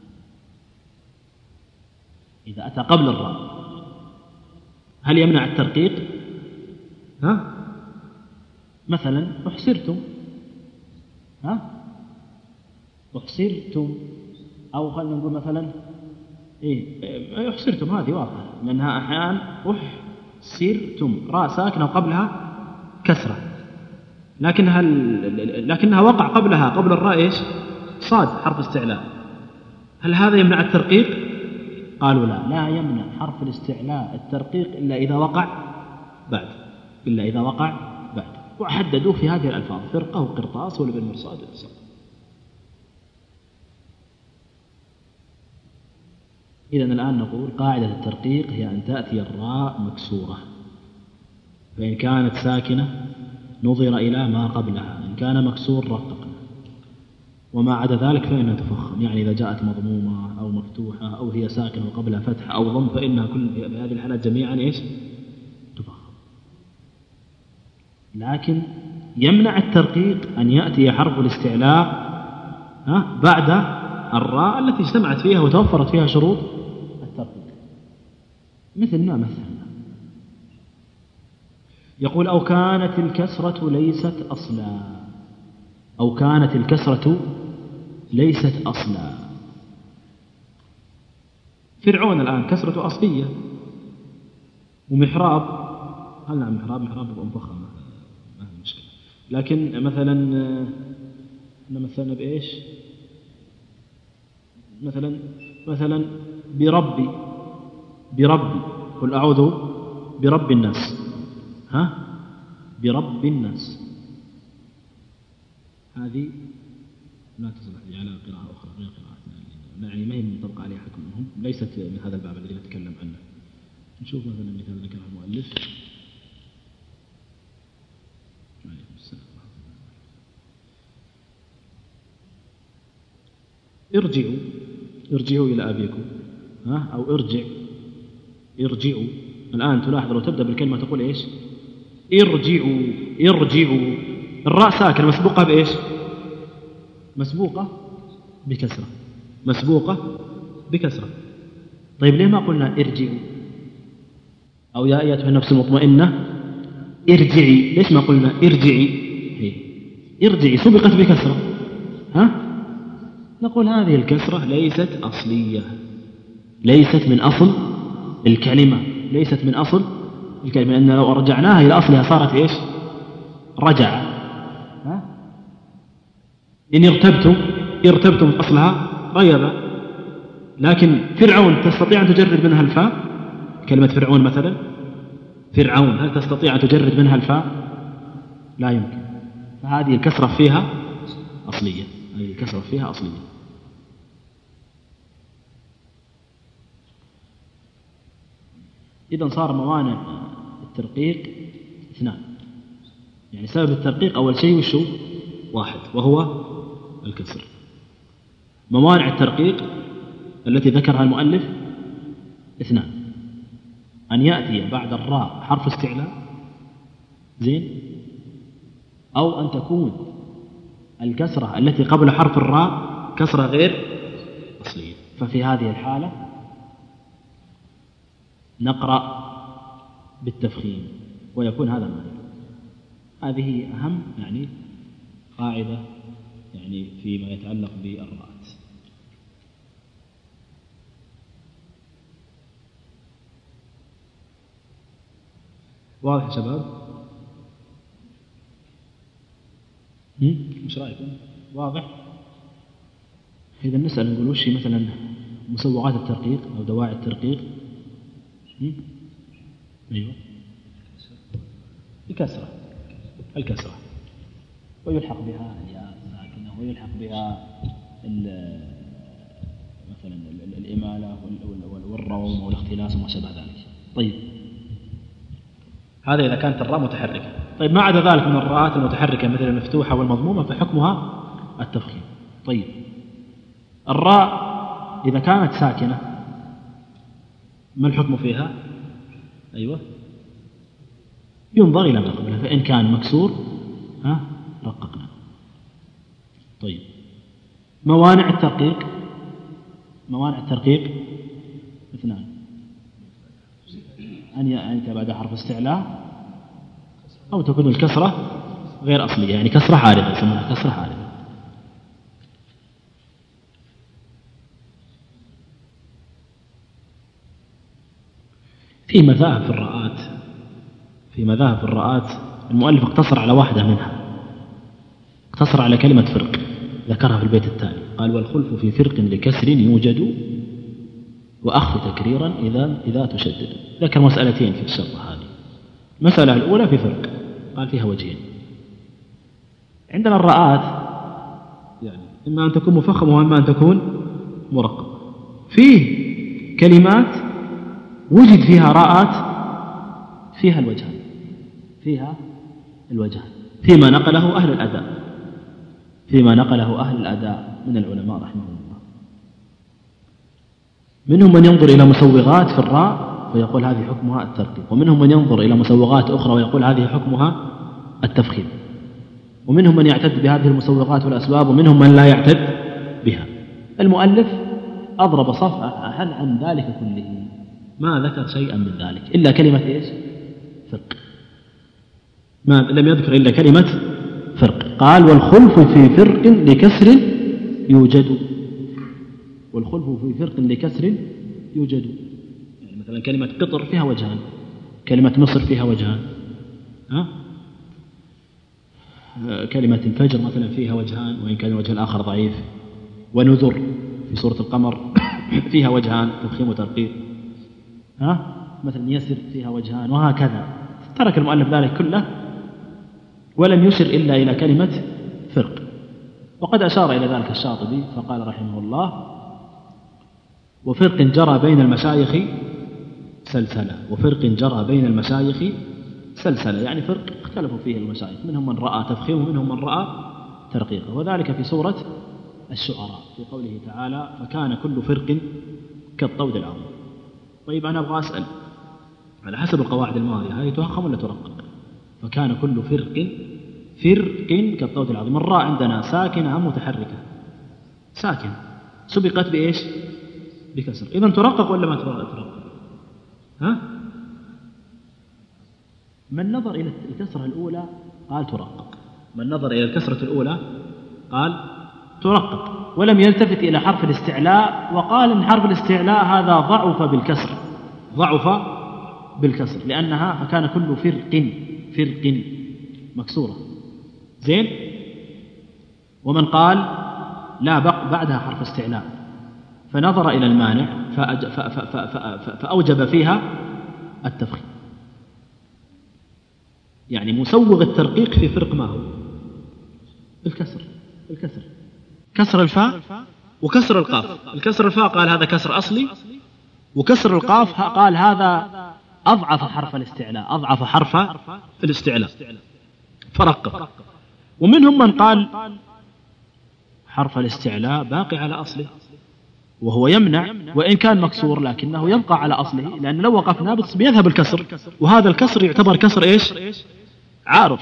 إذا أتى قبل الراء هل يمنع الترقيق؟ ها؟ مثلا أحسرتم، ها؟ أحسرتم، أو خلينا نقول مثلا إيه أحسرتم، هذه واضحة لأنها أحيانا أحسرتم راء ساكنة وقبلها كسرة، لكنها وقع قبلها قبل الراء إيش؟ صاد حرف استعلاء. هل هذا يمنع الترقيق؟ قالوا لا يمنع حرف الاستعلاء الترقيق إلا إذا وقع بعد، وحددوا في هذه الألفاظ فرقة وقرطاس ولبالمرصاد والإرصاد. إذن الآن نقول قاعدة الترقيق هي أن تأتي الراء مكسورة، فإن كانت ساكنة نظر إلى ما قبلها، إن كان مكسور رققنا، وما عدا ذلك فإنها تفخم. يعني إذا جاءت مضمومة أو مفتوحة أو هي ساكنة وقبلها فتح أو ضم فإنها كل هذه الحالات جميعا إيش؟ تفخم. لكن يمنع الترقيق أن يأتي حرف الاستعلاء بعد الراء التي اجتمعت فيها وتوفرت فيها شروط الترقيق، مثل ما مثلنا. يقول أو كانت الكسرة ليست أصلا، أو كانت الكسرة ليست أصلا. فرعون الآن كسرة أصلية، ومحراب هل نعم محراب بيبقى مفخم ما هي مشكلة، لكن مثلا مثلنا بإيش؟ مثلا بربي قل أعوذ برب الناس، برب الناس، هذه لا تصلح على قراءة أخرى غير قراءتنا، يعني ما هي منطبقة عليها حكمهم، ليست من هذا الباب الذي نتكلم عنه. نشوف مثلا مثال ذكره المؤلف. عليكم السلام. ارجعوا إلى أبيكم، أو ارجعوا. الآن تلاحظ لو تبدأ بالكلمة تقول إيش؟ ارجعوا. الراء ساكنة مسبوقة بإيش؟ مسبوقة بكسرة. طيب ليه ما قلنا ارجعوا؟ أو يا أيتها النفس المطمئنة ارجعي، ليش ما قلنا ارجعي سبقت بكسرة، نقول هذه الكسرة ليست أصلية، ليست من أصل الكلمة، لأن لو رجعناها إلى أصلها صارت إيش؟ رجع. إن ارتبتم أصلها ريبة. لكن فرعون تستطيع أن تجرد منها الفاء؟ كلمة فرعون مثلا، فرعون هل تستطيع أن تجرد منها الفاء؟ لا يمكن. فهذه الكسرة فيها أصلية، إذن صار موانع الترقيق 2، يعني سبب الترقيق أول شيء وشو؟ واحد، وهو الكسر. موانع الترقيق التي ذكرها المؤلف 2، أن يأتي بعد الراء حرف استعلاء زين، أو أن تكون الكسرة التي قبل حرف الراء كسرة غير أصلية. ففي هذه الحالة نقرأ بالتفخيم ويكون هذا مانع. هذه أهم يعني قاعدة يعني فيما يتعلق بالراءات. واضح يا شباب؟ مش رأيكم؟ واضح؟ إذا نسأل نقول وش مثلا مسوغات الترقيق أو دواعي الترقيق؟ أيوة الكسرة ويلحق بها الياء ساكنة ويلحق بها مثلا الإمالة والروم والاختلاس وما شابه ذلك. طيب هذا إذا كانت الراء متحركة. طيب ما عدا ذلك من الراءات المتحركة مثل المفتوحة والمضمومة فحكمها التفخيم. طيب الراء إذا كانت ساكنة ما الحكم فيها؟ أيوة ينظر إلى ما قبلها، فإن كان مكسور رققنا. طيب موانع الترقيق اثنان: أن يأتي بعد حرف استعلاء أو تكون الكسرة غير أصلية، يعني كسرة عارضة يسمونها كسرة عارضة. في مذاهب في الراءات المؤلف اقتصر على واحدة منها، اقتصر على كلمة فرق ذكرها في البيت التالي، قال: والخلف في فرق لكسر يوجد وأخف تكريرا إذا تشدد. ذكر مسألتين في الشرطة هذه. المسألة الأولى في فرق قال فيها وجهين. عندنا الراءات يعني إما أن تكون مفخمة وإما أن تكون مرققة. فيه كلمات وجد فيها راءات فيها الوجهان فيما نقله أهل الأداء من العلماء رحمه الله. منهم من ينظر إلى مسوغات في الراء ويقول هذه حكمها الترقيق، ومنهم من ينظر إلى مسوغات أخرى ويقول هذه حكمها التفخيم، ومنهم من يعتد بهذه المسوغات والأسباب، ومنهم من لا يعتد بها. المؤلف أضرب صفحة عن ذلك كله، ما ذكر شيئا من ذلك إلا كلمة فرق، ما لم يذكر إلا كلمة فرق. قال: والخلف في فرق لكسر يوجد. يعني مثلا كلمة قطر فيها وجهان، كلمة مصر فيها وجهان، كلمة الفجر مثلا فيها وجهان وإن كان الوجه الآخر ضعيف. ونذر في سورة القمر فيها وجهان تفخيم وترقيق. مثلا يسر فيها وجهان، وهكذا. ترك المؤلف ذلك كله ولم يشر إلا إلى كلمة فرق. وقد أشار إلى ذلك الشاطبي فقال رحمه الله: وفرق جرى بين المشايخ سلسلة، يعني فرق اختلفوا فيه المشايخ، منهم من رأى تفخيم ومنهم من رأى ترقيقه، وذلك في سورة الشعراء في قوله تعالى: فكان كل فرق كالطود العظيم. طيب أنا أبغى أسأل على حسب القواعد الماضية، هذه تفخم ولا ترقق؟ فكان كل فرق كالطود العظيم. الراء عندنا ساكنة أم متحركة؟ ساكنة، سبقت بإيش؟ بكسر. إذن ترقق ولا ما ترقق؟ من نظر إلى الكسرة الأولى قال ترقق، من نظر إلى الكسرة الأولى قال ترقق، ولم يلتفت إلى حرف الاستعلاء وقال إن حرف الاستعلاء هذا ضعف بالكسر لأنها فكان كل فرق مكسورة. زين. ومن قال لا بعدها حرف استعلاء فنظر إلى المانع فأوجب فيها التفخيم. يعني مسوغ الترقيق في فرق ما هو؟ الكسر، كسر الفاء وكسر القاف. الكسر الفاء قال هذا كسر أصلي، وكسر القاف قال هذا أضعف حرف الاستعلاء فرقق. ومنهم من قال حرف الاستعلاء باقي على أصله وهو يمنع وإن كان مكسور لكنه يبقى على أصله، لأن لو وقفنا بيذهب الكسر، وهذا الكسر يعتبر كسر إيش؟ عارض.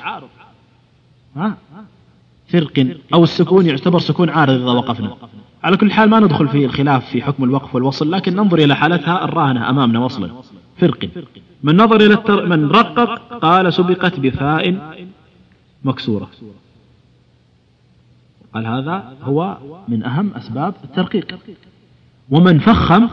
فرق أو السكون يعتبر سكون عارض إذا وقفنا. على كل حال ما ندخل في الخلاف في حكم الوقف والوصل، لكن ننظر إلى حالتها الراهنة أمامنا وصلا. فرق من نظر إلى من رقق قال سبقت بفاء مكسورة، قال هذا هو من أهم أسباب الترقيق. ومن فخم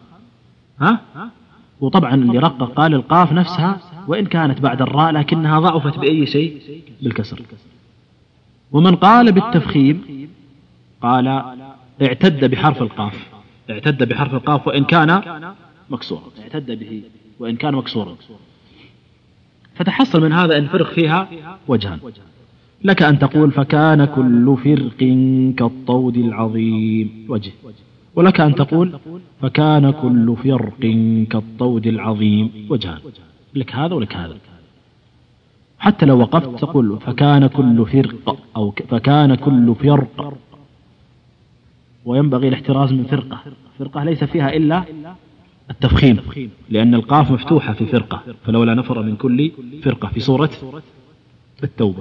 وطبعا اللي رقق قال القاف نفسها وإن كانت بعد الراء لكنها ضعفت بأي شيء؟ بالكسر. ومن قال بالتفخيم قال اعتد بحرف القاف وإن كان مكسورا، اعتد به وإن كان مكسورا. فتحصل من هذا أن فرق فيها وجهان. لك أن تقول فكان كل فرق كالطود العظيم، وجه، ولك أن تقول فكان كل فرق كالطود العظيم، وجهان، لك هذا ولك هذا. حتى لو وقفت تقول فكان كل فرق أو فكان كل فرق، وينبغي الاحتراز من فرقة. فرقة ليس فيها إلا التفخيم، لأن القاف مفتوحة في فرقة، فلولا نفر من كل فرقة في سورة التوبة.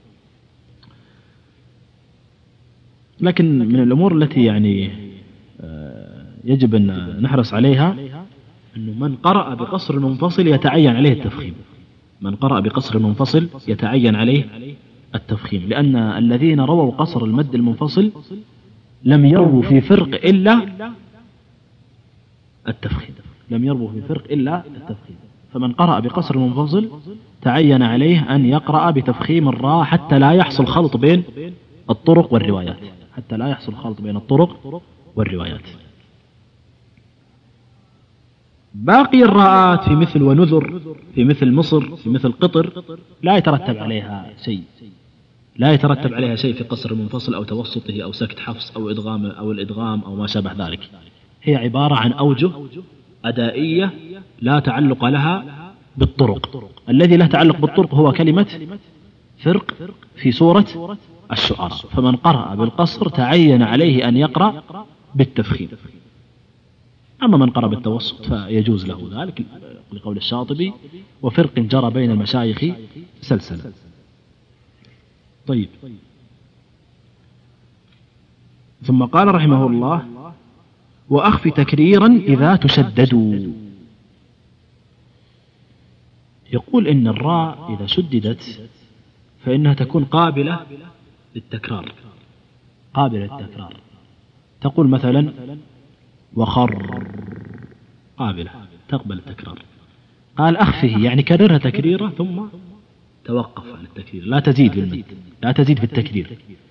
لكن من الأمور التي يعني يجب أن نحرص عليها أنه من قرأ بقصر منفصل يتعين عليه التفخيم. من قرأ بقصر منفصل يتعين عليه التفخيم، لأن الذين رووا قصر المد المنفصل لم يروا في فرق إلا التفخيم، لم يروا في فرق إلا التفخيم. فمن قرأ بقصر منفصل تعين عليه أن يقرأ بتفخيم الراء حتى لا يحصل خلط بين الطرق والروايات، حتى لا يحصل خلط بين الطرق والروايات. باقي الراءات في مثل ونذر، في مثل مصر، في مثل قطر، لا يترتب عليها شيء، لا يترتب عليها شيء في قصر المنفصل أو توسطه أو سكت حفص أو إدغام أو الإدغام أو ما شابه ذلك. هي عبارة عن أوجه أدائية لا تعلق لها بالطرق. الذي لا تعلق بالطرق هو كلمة فرق في سورة الشعراء. فمن قرأ بالقصر تعين عليه أن يقرأ بالتفخيم. أما من قرأ بالتوسط فيجوز له ذلك لقول الشاطبي وفرق جرى بين المشايخ سلسلة. طيب، ثم قال رحمه الله وأخف تكريرا إذا تشددوا. يقول إن الراء إذا شددت فإنها تكون قابلة للتكرار، قابلة للتكرار. تقول مثلا وخر، قابلة تقبل التكرار. قال أخفه يعني كررها تكريرا ثم توقف عن التكرير، لا تزيد بالمد، لا تزيد في التكرير.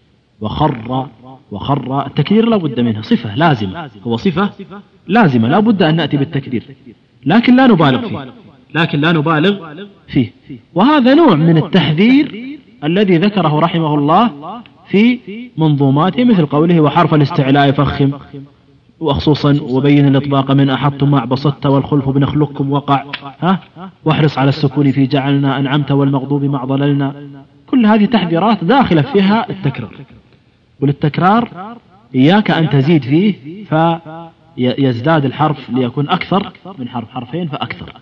وخر التكرير لا بد منها، صفة لازمة، هو صفة لازمة لا بد أن نأتي بالتكرير، لكن لا نبالغ فيه. وهذا نوع من التحذير الذي ذكره رحمه الله في منظوماته، مثل قوله وحرف الاستعلاء فخم، وخصوصا وبين الإطباق من أحط مع بسطت والخلف بنخلقكم وقع، واحرص على السكون في جعلنا أنعمت والمغضوب مع ضللنا. كل هذه تحذيرات داخلة فيها التكرار، وللتكرار إياك أن تزيد فيه فيزداد الحرف ليكون أكثر من حرفين فأكثر.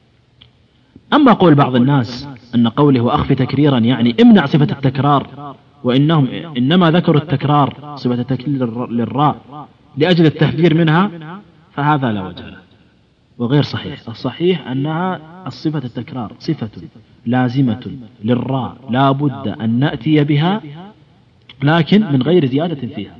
أما قول بعض الناس أن قوله وأخف تكريرا يعني امنع صفة التكرار، وإنهم إنما ذكروا التكرار صفة التكرير للراء لأجل التحذير منها، فهذا لا وجه له وغير صحيح. الصحيح أنها الصفة التكرار صفة لازمة للراء لا بد أن نأتي بها، لكن من غير زيادة فيها،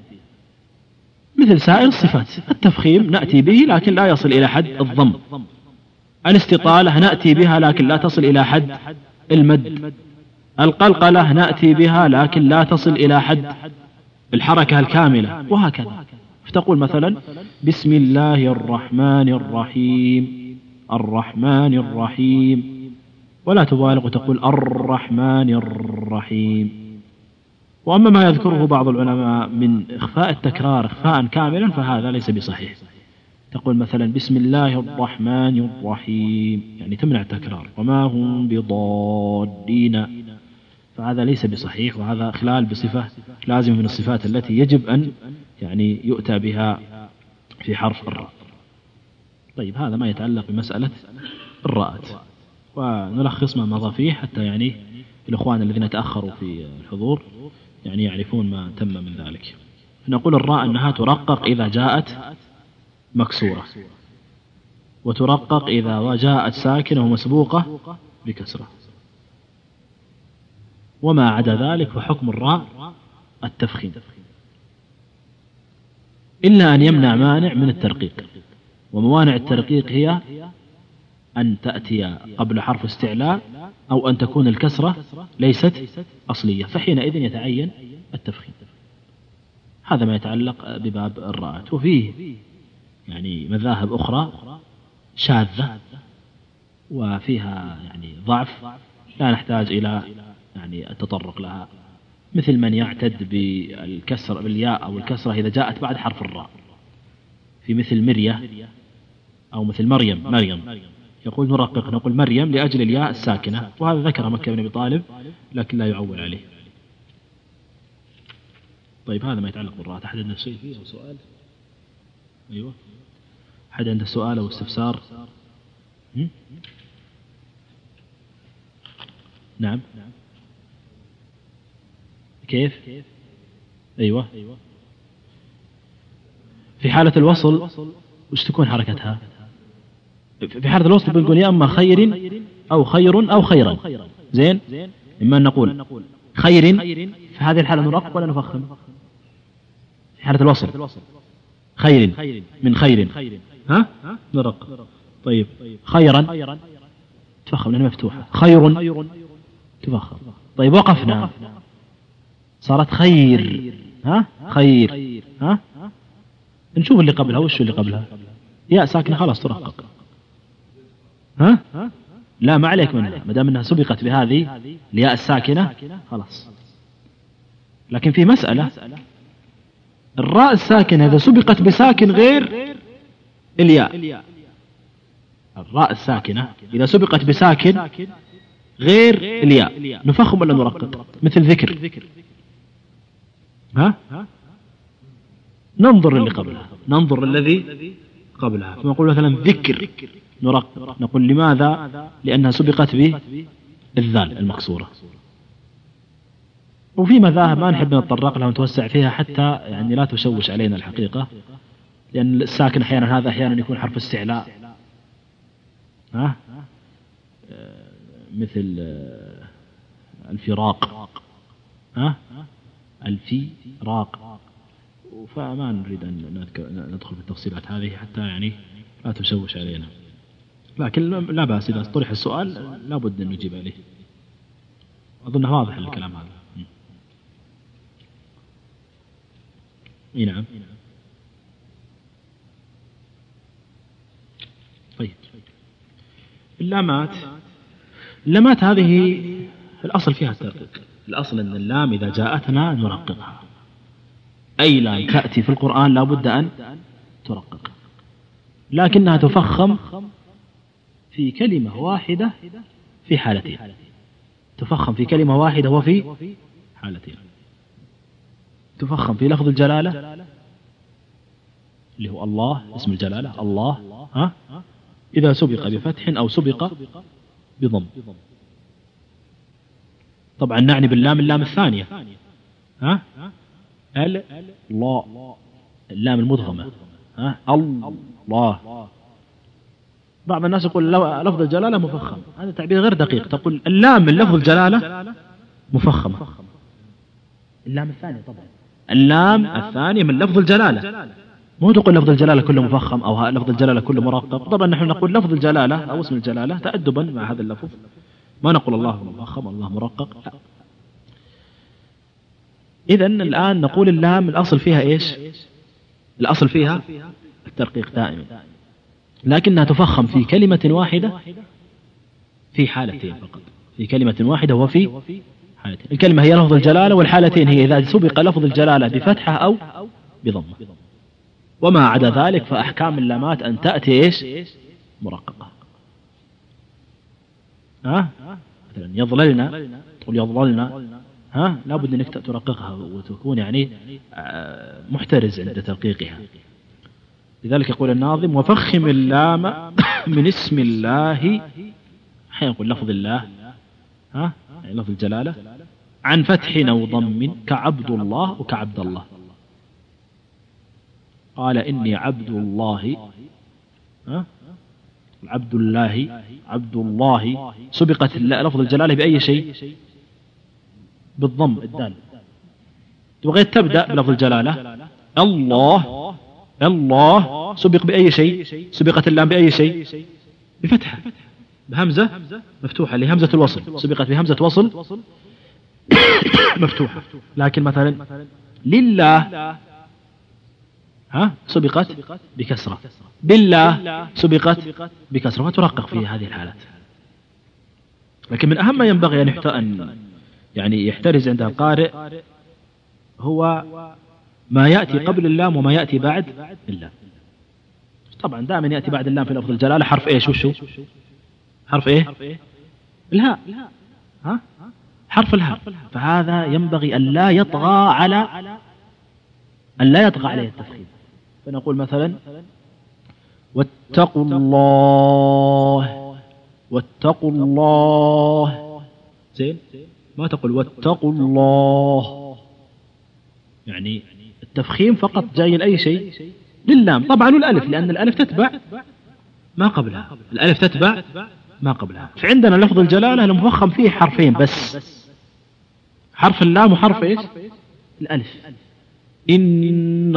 مثل سائر الصفات. التفخيم نأتي به لكن لا يصل إلى حد الضم، الاستطالة نأتي بها لكن لا تصل إلى حد المد، القلقلة نأتي بها لكن لا تصل إلى حد الحركة الكاملة، وهكذا. فتقول مثلا بسم الله الرحمن الرحيم، الرحمن الرحيم، ولا تبالغ وتقول الرحمن الرحيم. وأما ما يذكره بعض العلماء من إخفاء التكرار إخفاء كاملا فهذا ليس بصحيح. تقول مثلا بسم الله الرحمن الرحيم يعني تمنع التكرار، وما هم بضادين، فهذا ليس بصحيح، وهذا خلال بصفة لازم من الصفات التي يجب أن يعني يؤتى بها في حرف الراء. طيب، هذا ما يتعلق بمسألة الراءات، ونلخص ما مضى فيه حتى يعني الإخوان الذين تأخروا في الحضور يعني يعرفون ما تم من ذلك. نقول الراء أنها ترقق إذا جاءت مكسورة، وترقق إذا جاءت ساكنة ومسبوقة بكسرة، وما عدا ذلك فحكم الراء التفخيم، إلا أن يمنع مانع من الترقيق. وموانع الترقيق هي أن تأتي قبل حرف استعلاء أو أن تكون الكسرة ليست أصلية، فحينئذ يتعين التفخيم. هذا ما يتعلق بباب الراءات. وفيه يعني مذاهب أخرى شاذة وفيها يعني ضعف لا نحتاج إلى يعني التطرق لها، مثل من يعتد بالكسر بالياء أو الكسرة إذا جاءت بعد حرف الراء، في مثل مرية أو مثل مريم يقول نرقق نقول مريم لأجل الياء الساكنة، وهذا ذكر مكة بن أبي طالب لكن لا يعول عليه. طيب هذا ما يتعلق بالراء. أحد عنده شيء فيه أو سؤال؟ أيوة، أحد عنده سؤال أو استفسار؟ نعم كيف؟ أيوة، في حالة الوصل وش تكون حركتها؟ في حالة الوصل بنقول يا أما خير أو خيرا. زين، إما أن نقول خير في هذه الحالة نرقق ولا نفخم؟ في حالة الوصل خير من خير ها نرقق. طيب خيرا تفخم لأنها مفتوحة، خير تفخم. طيب وقفنا صارت خير خير نشوف اللي قبلها. وش اللي قبلها؟ ياء ساكنة خلاص ترقق. لا ما عليك منها ما دام انها سبقت بهذه الياء الساكنة خلاص. لكن في مسألة، الراء الساكنة إذا سبقت بساكن غير الياء، الراء الساكنة إذا سبقت بساكن غير الياء نفخم ولا نرقق؟ مثل ذكر ننظر اللي قبلها، ننظر الذي قبلها، فنقول مثلا ذكر نرقق. نقول لماذا؟ لأنها سبقت به الذال المكسورة. وفي مذاهب ما نحب نتطرق لها ونتوسع فيها حتى يعني لا تشوش علينا الحقيقة، لأن الساكن أحيانا هذا أحيانا يكون حرف استعلاء مثل الفراق الفراق، فما نريد أن ندخل في التفصيلات هذه حتى يعني لا تشوش علينا. لكن لا بأس إذا طرح السؤال لا بد أن نجيب عليه. أظن واضح الكلام هذا. نعم. طيب اللامات هذه الأصل فيها الترقيق. الأصل أن اللام إذا جاءتنا نرققها، أي لام تأتي في القرآن لا بد أن ترقق، لكنها تفخم في كلمة واحدة في حالتين. تفخم في كلمة واحدة وفي حالتين. تفخم في لفظ الجلالة اللي هو الله، اسم الجلالة الله إذا سبق بفتح أو سبق بضم. طبعا نعني باللام اللام الثانية الله، اللام المدغمة الله. بعض الناس يقول لفظ الجلالة مفخم، هذا تعبير غير دقيق. تقول اللام من لفظ الجلالة مفخمة. اللام الثانية طبعا اللام الثانية من لفظ الجلالة، مو تقول لفظ الجلالة كله مفخم أو لفظ الجلالة كله مرقق. طبعا نحن نقول لفظ الجلالة أو اسم الجلالة تأدبا مع هذا اللفظ، ما نقول الله مفخم الله مرقق. إذن الآن نقول اللام الأصل فيها إيش؟ الأصل فيها الترقيق دائما، لكنها تفخم في كلمة واحدة في حالتين فقط، في كلمة واحدة وفي حالتين. الكلمة هي لفظ الجلالة، والحالتين هي إذا سبق لفظ الجلالة بفتحة أو بضمة. وما عدا ذلك فأحكام اللامات أن تأتي إيش؟ مرققة. مثلا يظللنا، تقول يظللنا لابد أنك ترققها وتكون يعني محترز عند ترقيقها. لذلك يقول الناظم وفخم اللام من اسم الله، أحيانا يقول لفظ الله يعني لفظ الجلالة عن فتح أو ضم كعبد الله وكعبد الله. قال إني عبد الله عبد الله عبد الله، سبقت لفظ الجلالة بأي شيء؟ بالضم الدال. وغير تبدأ بلفظ الجلالة الله الله، سبق بأي شيء؟ سبقت اللام بأي شيء؟ بفتحة، بهمزة مفتوحة لهمزة الوصل، سبقت بهمزة وصل مفتوحة. لكن مثلا لله سبقت بكسرة، بالله سبقت بكسرة، فترقق في هذه الحالات. لكن من أهم ما ينبغي أن يعني يحترز عند القارئ هو ما يأتي قبل اللام وما يأتي بعد اللام. طبعا دائما يأتي بعد اللام في لفظ الجلالة حرف إيش؟ وشو حرف إيه؟ الهاء. حرف الهاء. فهذا ينبغي أن لا يطغى عليه التفخيم. فنقول مثلا واتقوا الله، زين، ما تقول واتقوا الله، يعني التفخيم فقط جاي لأي شيء، لللام طبعا والألف، لأن الألف تتبع ما قبلها، الألف تتبع ما قبلها. فعندنا لفظ الجلالة المفخم فيه حرفين بس، حرف اللام وحرف إيش؟ الألف. إن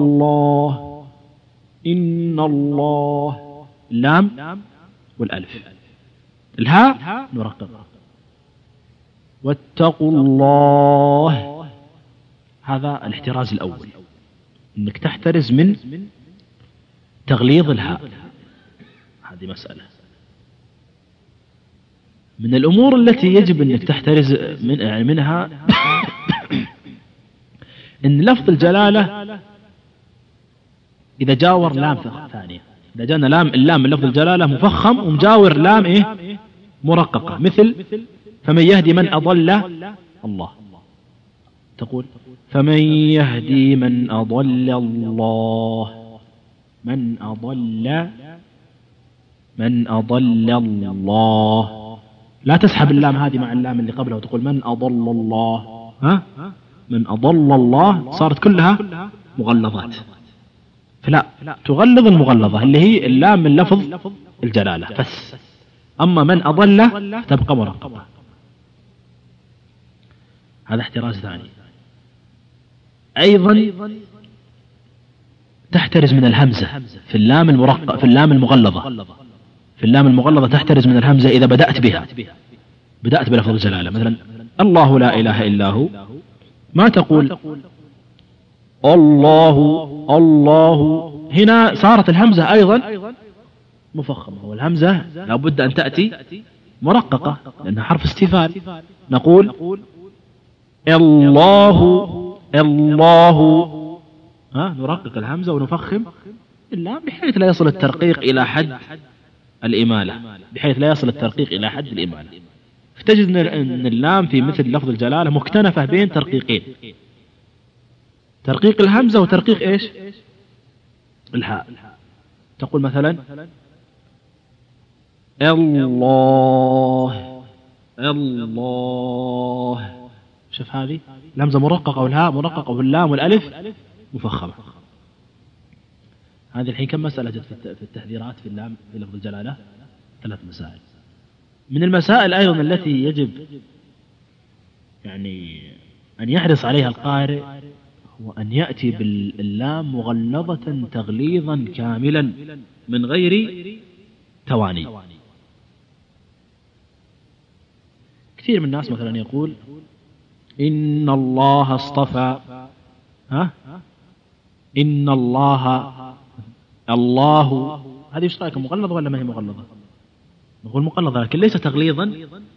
الله اللام والألف. الهاء نرقق. واتقوا الله، هذا الاحتراز الأول، أنك تحترز من تغليظ الهاء. هذه مسألة من الأمور التي يجب أنك تحترز منها أن لفظ الجلالة إذا جاور لام ثانية، إذا جاءنا اللام من لفظ الجلالة مفخم ومجاور لام إيه؟ مرققة، مثل فمن يهدي من أضل الله، تقول فمن يهدي من أضل الله، من أضل الله، لا تسحب اللام هذه مع اللام اللي قبلها وتقول من أضل الله. من أضل الله صارت كلها مغلظات، فلا تغلظ المغلظة اللي هي اللام من لفظ الجلالة بس. أما من أضل تبقى مرقبة. هذا احتراز ثاني. أيضا تحترز من الهمزة في اللام المرققة، في اللام المغلظة، في اللام المغلظة تحترز من الهمزة إذا بدأت بلفظ الجلالة. مثلا الله لا إله إلا هو، ما تقول الله، هنا صارت الهمزة أيضا مفخمة، والهمزة لابد أن تأتي مرققة لأنها حرف استفهام. نقول الله، نرقق الهمزة ونفخم اللام بحيث لا يصل الترقيق إلى حد الإمالة، فتجد أن اللام في مثل لفظ الجلالة مكتنفة بين ترقيقين، ترقيق الهمزة وترقيق إيش؟ الهاء. تقول مثلا الله، شوف هذه الهمزة مرققة والهاء مرققة واللام والألف مفخمة. هذه الحين كم مسألة جت في التحذيرات في اللام في لفظ الجلالة؟ 3 مسائل. من المسائل أيضا التي يجب يعني أن يحرص عليها القارئ هو أن يأتي باللام مغلظة تغليظا كاملا من غير تواني. كثير من الناس مثلا يقول إن الله اصطفى، إن الله، هذه ايش رايكم، مغلظة ولا ما هي مغلظة؟ نقول مغلظة لكن ليس تغليظا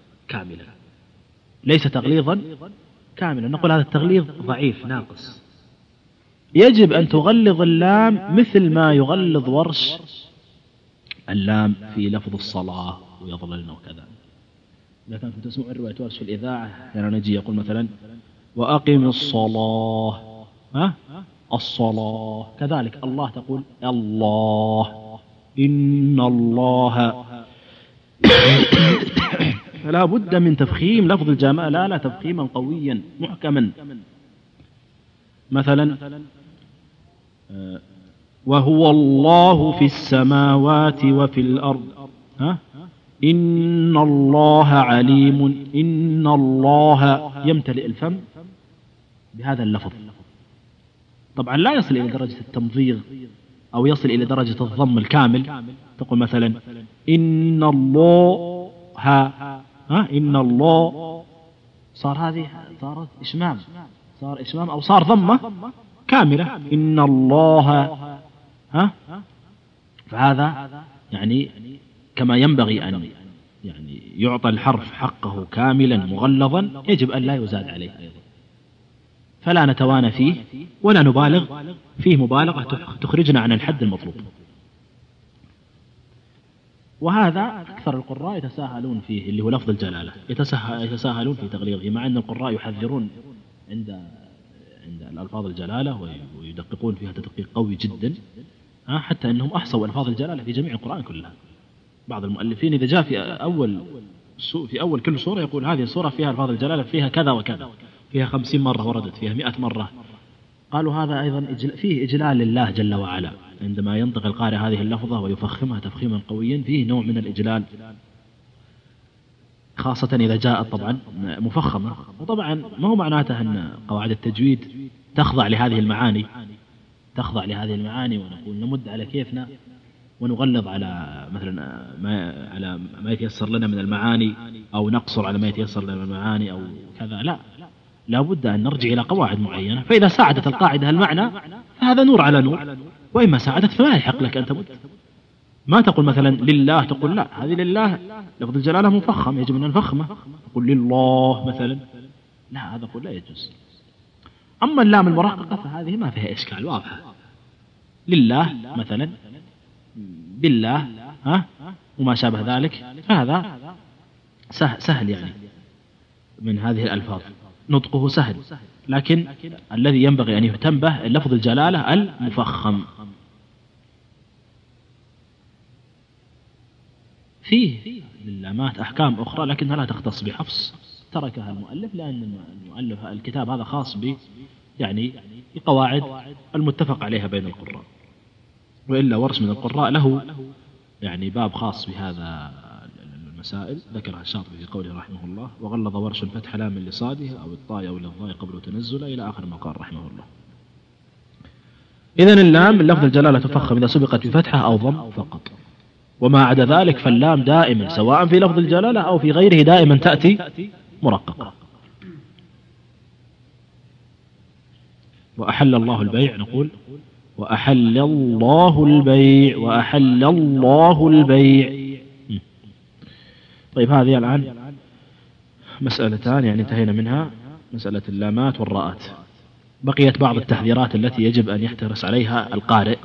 كاملا، نقول هذا التغليظ ضعيف ناقص. يجب أن تغلظ اللام مثل ما يغلظ ورش اللام في لفظ الصلاة ويظللن وكذا. إذا كنتم تسمعون الرواية ورش في الإذاعة يعني نجي يقول مثلا وأقم الصلاة، الصلاة، كذلك الله تقول الله، إن الله. فلا بد من تفخيم لفظ الجلالة تفخيما قويا محكما. مثلا وهو الله في السماوات وفي الأرض، إن الله عليم، إن الله يمتلئ الفم بهذا اللفظ. طبعا لا يصل إلى درجة التمضيغ أو يصل إلى درجة الضم الكامل. تقول مثلا إن الله، إن الله، صارت إشمام أو صار ضمة كاملة، إن الله، فهذا يعني كما ينبغي أن يعني يعطى الحرف حقه كاملا مغلظا، يجب أن لا يزاد عليه أيضا، فلا نتوانى فيه ولا نبالغ فيه مبالغة تخرجنا عن الحد المطلوب. وهذا أكثر القراء يتساهلون فيه، اللي هو لفظ الجلالة، يتساهلون في تغليظه، مع أن القراء يحذرون عند الألفاظ الجلالة ويدققون فيها تدقيق قوي جدا، حتى أنهم أحصوا ألفاظ الجلالة في جميع القرآن كلها. بعض المؤلفين إذا جاء في أول كل سورة يقول هذه السورة فيها ألفاظ الجلالة، فيها كذا وكذا، فيها 50 مرة وردت، فيها 100 مرة. قالوا هذا أيضا فيه إجلال لله جل وعلا، عندما ينطق القارئ هذه اللفظة ويفخمها تفخيما قويا فيه نوع من الإجلال، خاصة إذا جاءت طبعا مفخمة. وطبعا ما هو معناته أن قواعد التجويد تخضع لهذه المعاني، ونقول نمد على كيفنا ونغلظ على مثلا ما يتيسر لنا من المعاني، أو نقصر على ما يتيسر لنا من المعاني أو كذا. لا بد أن نرجع إلى قواعد معينة، فإذا ساعدت القاعدة المعنى فهذا نور على نور، وإما ساعدت فما يحق لك أن تمد. ما تقول مثلا لله، تقول لا، هذه لله لفظ الجلالة مفخم، يجب أن نفخمه، تقول لله مثلا، لا، هذا قول لا يجوز. أما اللام المرققة فهذه ما فيها إشكال، واضحة، لله مثلا، بالله، وما شابه ذلك، فهذا سهل يعني من هذه الألفاظ، نطقه سهل. لكن الذي ينبغي أن يهتم به لفظ الجلالة المفخم. فيه للامات أحكام أخرى لكنها لا تختص بحفص، تركها المؤلف، لأن المؤلف الكتاب هذا خاص يعني القواعد المتفق عليها بين القراء، وإلا ورش من القراء له يعني باب خاص بهذا المسائل، ذكرها الشاطبي في قوله رحمه الله: وغلظ ورش فتح لام لصادها أو الطاء أو للضاء قبل تنزل، إلى آخر ما قال رحمه الله. إذن اللام لفظ الجلالة تفخم إذا سبقت بفتحة أو ضم فقط، وما عدا ذلك فاللام دائما سواء في لفظ الجلالة أو في غيره دائما تأتي مرققة. وأحل الله البيع، نقول وأحل الله البيع، وأحل الله البيع. طيب، هذه الآن مسألتان يعني انتهينا منها، مسألة اللامات والراءات. بقيت بعض التحذيرات التي يجب أن يحترس عليها القارئ،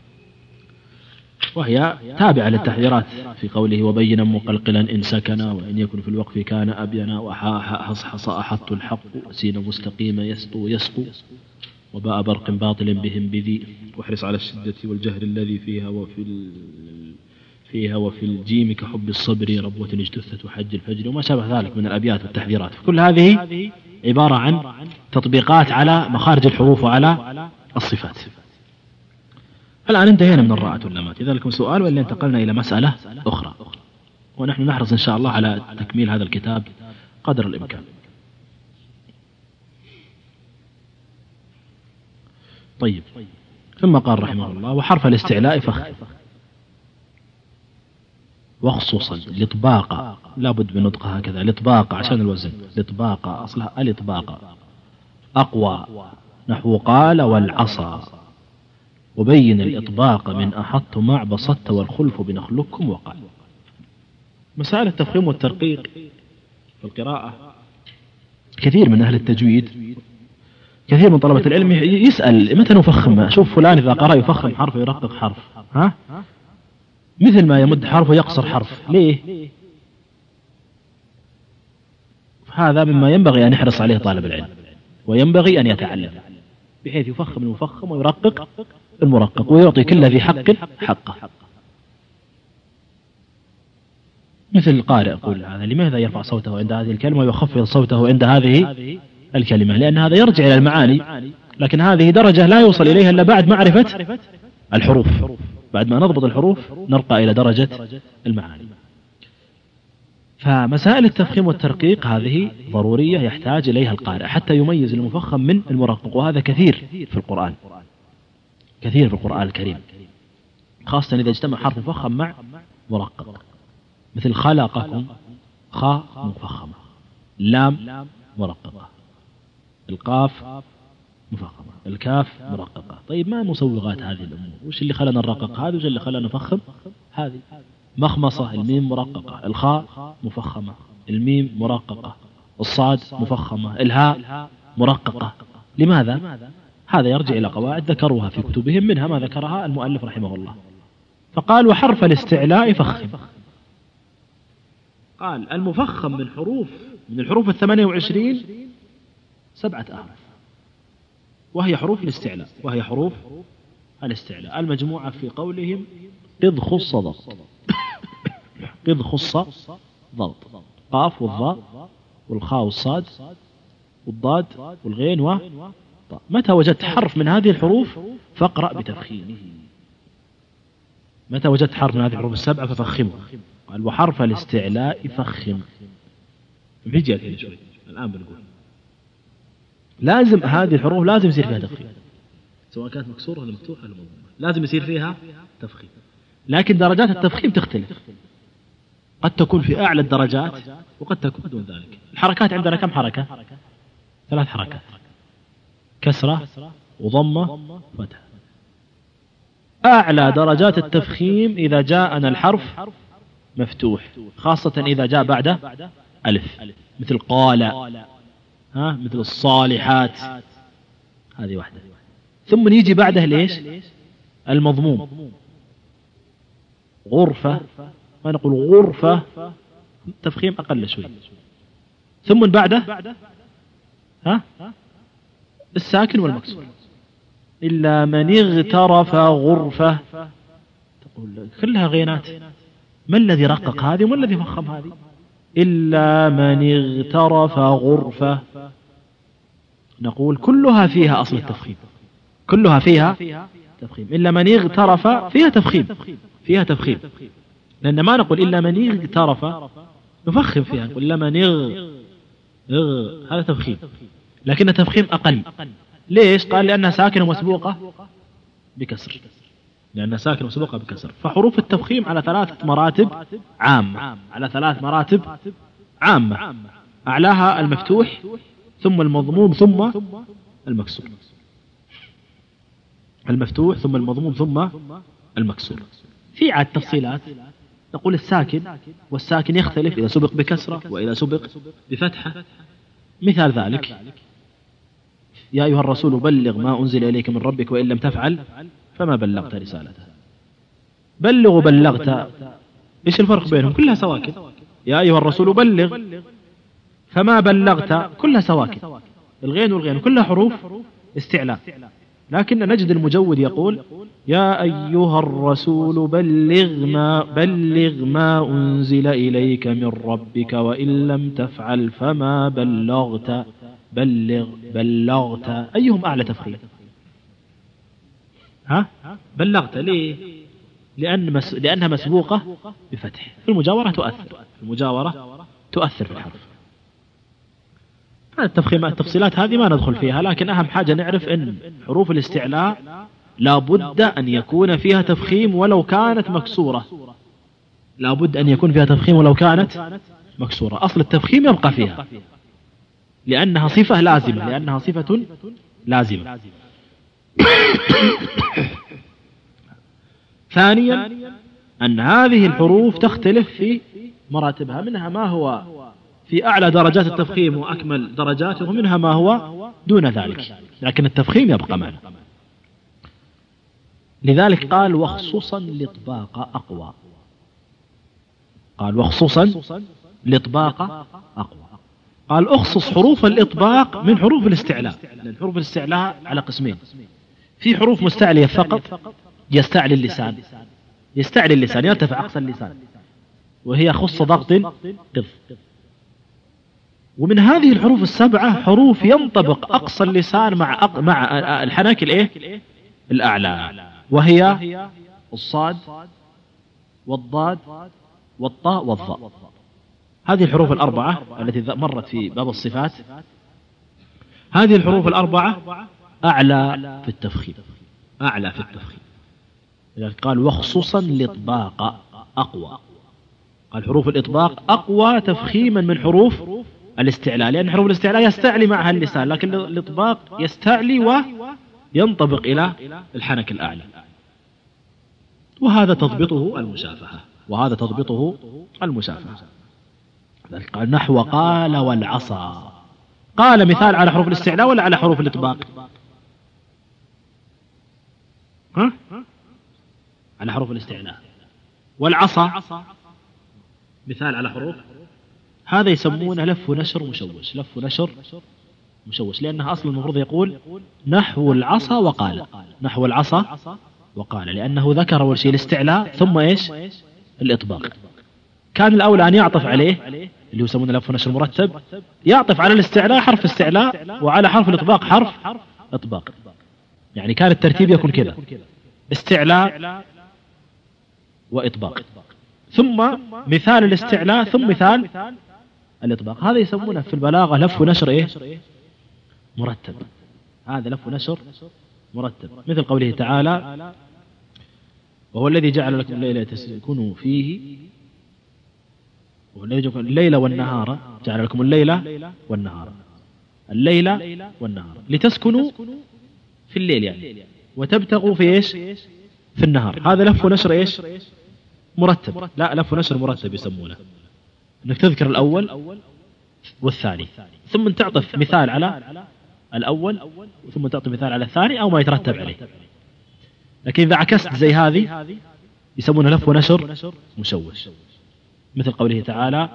وهي تابعة للتحذيرات في قوله: وبينا مقلقلا إن سكن، وإن يكن في الوقف كان أبينا، وحصحص أحط الحق، وسين مستقيم يسطو يسقو، وباء برق باطل بهم بذي، واحرص على الشدة والجهر الذي فيها وفي الجيم كحب الصبر، ربوة اجتثت وحج الفجر، وما شابه ذلك من الأبيات والتحذيرات. كل هذه عبارة عن تطبيقات على مخارج الحروف وعلى الصفات. الآن انتهينا من الراءات واللامات. إذا لكم سؤال وإلا انتقلنا إلى مسألة أخرى، ونحن نحرص إن شاء الله على تكميل هذا الكتاب قدر الإمكان. طيب، ثم قال رحمه الله: وحرف الاستعلاء فخ، وخصوصا الإطباق، لا بد من نطقها هكذا، الإطباق عشان الوزن، الإطباق أصلها الإطباق، أقوى، نحو قال والعصا، وبين الإطباق من أحط مع بسطت والخلف بنخلكم وقال. مسائل التفخيم والترقيق في القراءة كثير من أهل التجويد، كثير من طلبة العلم يسأل: متى نفخم؟ شوف فلان إذا قرأ يفخم حرف ويرقق حرف، مثل ما يمد حرف ويقصر حرف، ليه؟ هذا مما ينبغي أن يحرص عليه طالب العلم، وينبغي أن يتعلم، بحيث يفخم المفخم ويرقق المرقق، ويعطي كل ذي حق حقه. مثل القارئ يقول: هذا لماذا يرفع صوته عند هذه الكلمة ويخفض صوته عند هذه الكلمة؟ لأن هذا يرجع إلى المعاني، لكن هذه درجة لا يوصل إليها إلا بعد معرفة الحروف. بعد ما نضبط الحروف نرقى إلى درجة المعاني. فمسائل التفخيم والترقيق هذه ضرورية يحتاج إليها القارئ حتى يميز المفخم من المرقق، وهذا كثير في القرآن، كثير في القرآن الكريم، خاصة إذا اجتمع حرف مفخم مع مرقق، مثل خلقكم، خاء مفخمة، لام مرققة، القاف مفخمة، الكاف مرققة. طيب ما مسوغات هذه الأمور؟ وش اللي خلنا نرقق هذه وش اللي خلنا نفخم هذه؟ مخمصة الميم مرققة، الخاء مفخمة، الميم مرققة، الصاد مفخمة، الهاء مرققة. لماذا؟ هذا يرجع إلى قواعد ذكروها في كتبهم، منها ما ذكرها المؤلف رحمه الله. فقال وحرف الاستعلاء فخم. قال المفخم من الحروف 28 7 أحرف، وهي حروف الاستعلاء المجموعة في قولهم قذ خص ضغط. قذ خص ضغط، قاف والضاء والخاء والصاد والضاد والغين والطاء. متى وجدت حرف من هذه الحروف فاقرأ بتفخيمه. متى وجدت حرف من هذه الحروف السبعة ففخمه. قال وحرف الاستعلاء فخم. بيجي الحين شوي الآن بنقول لازم هذه الحروف لازم يصير فيها تفخيم، سواء كانت مكسورة ولا مفتوحة ولا مضمومة، لازم يصير فيها تفخيم. لكن درجات التفخيم تختلف، قد تكون في أعلى الدرجات وقد تكون دون ذلك. الحركات عندنا كم حركة؟ 3 حركات، كسرة وضمة فتحة. أعلى درجات التفخيم إذا جاءنا الحرف مفتوح، خاصة إذا جاء بعده ألف، مثل قال، مثل الصالحات، هذه واحدة. ثم يجي بعده ليش؟ المضموم، غرفة، ما نقول غرفة، تفخيم أقل شوي. ثم بعده الساكن والمكسور. إلا من اغترف غرفة، تقول كلها غينات. ما الذي رقق هذه وما الذي فخم هذه؟ إلا من اغترف غرفة، نقول كلها فيها أصل التفخيم، كلها فيها تفخيم. إلا من اغترف فيها تفخيم، لأن ما نقول إلا من اغترف نفخم فيها، نقول إلا من هذا تفخيم، لكن تفخيم أقل. ليش؟ قال لأنها ساكنة مسبوقة بكسر، فحروف التفخيم على 3 مراتب عامة، أعلاها المفتوح ثم المضموم ثم المكسور، في عاد تفصيلات. نقول الساكن، والساكن يختلف إذا سبق بكسرة وإذا سبق بفتحة. مثال ذلك يا أيها الرسول بلغ ما أنزل إليك من ربك وإن لم تفعل فما بلغت رسالته. بلغ وبلغت إيش الفرق بينهم؟ كلها سواكن. يا أيها الرسول بلغ، فما بلغت كلها سواكن، الغين والغين كلها حروف استعلاء. لكن نجد المجود يقول يا أيها الرسول بلغ ما أنزل إليك من ربك وإن لم تفعل فما بلغت. بلغت أيهم أعلى تفخيم؟ بلغت. ليه؟ لأنها مسبوقة بفتح. المجاورة تؤثر في الحرف. التفصيلات هذه ما ندخل فيها، لكن أهم حاجة نعرف أن حروف الاستعلاء لا بد أن يكون فيها تفخيم ولو كانت مكسورة. أصل التفخيم يبقى فيها لأنها صفة لازمة. ثانيا أن هذه الحروف تختلف في مراتبها، منها ما هو في أعلى درجات التفخيم وأكمل درجاته، ومنها ما هو دون ذلك، لكن التفخيم يبقى معنا. لذلك قال وخصوصا الإطباق أقوى. قال أخصص حروف الإطباق من حروف الاستعلاء، لأن حروف الاستعلاء على قسمين. في حروف مستعلية فقط يستعلي اللسان، يرتفع أقصى اللسان، وهي خص ضغط قذ. ومن هذه الحروف السبعة حروف ينطبق أقصى اللسان مع الحنك الأعلى، وهي الصاد والضاد والطاء والظاء. هذه الحروف الأربعة التي مرت في باب الصفات، هذه الحروف الأربعة أعلى في التفخيم. لذلك قال وخصوصا الإطباق أقوى. قال حروف الإطباق أقوى تفخيما من حروف الاستعلاء، لأن حروف الاستعلاء يستعلي معها اللسان، لكن الإطباق يستعلي وينطبق إلى الحنك الأعلى. وهذا تضبطه المشافهة، وهذا تضبطه المشافهة. قال نحو قال والعصا. قال مثال على حروف الاستعلاء ولا على حروف الإطباق؟ ها؟ على حروف الاستعلاء. والعصا مثال على حروف، هذا يسمونه لف ونشر مشوش، لف ونشر مشوش، لأنها أصلا المفروض يقول نحو العصا وقال، نحو العصا وقال، لأنه ذكر أول شيء الاستعلاء ثم إيش؟ الإطباق. كان الأولى أن يعطف عليه اللي يسمونه لف ونشر مرتب، يعطف على الاستعلاء حرف استعلاء وعلى حرف الإطباق حرف إطباق. يعني كان الترتيب يكون كذا: استعلاء وإطباق، ثم مثال الاستعلاء ثم مثال الإطباق. هذا يسمونه في البلاغة لف ونشر إيه؟ مرتب. هذا لف ونشر مرتب، مثل قوله تعالى: وهو الذي جعل لكم الليل تسكنوا فيه، الليل والنهار، جعل لكم الليل والنهار، الليل والنهار لتسكنوا في الليل يعني، وتبتغوا في إيش؟ في النهار. هذا لف ونشر إيش؟ مرتب. لا، لف ونشر مرتب يسمونه، انك تذكر الاول والثاني ثم تعطف مثال على الاول ثم تعطف مثال على الثاني او ما يترتب عليه. لكن اذا عكست زي هذه يسمونه لف ونشر مشوش، مثل قوله تعالى: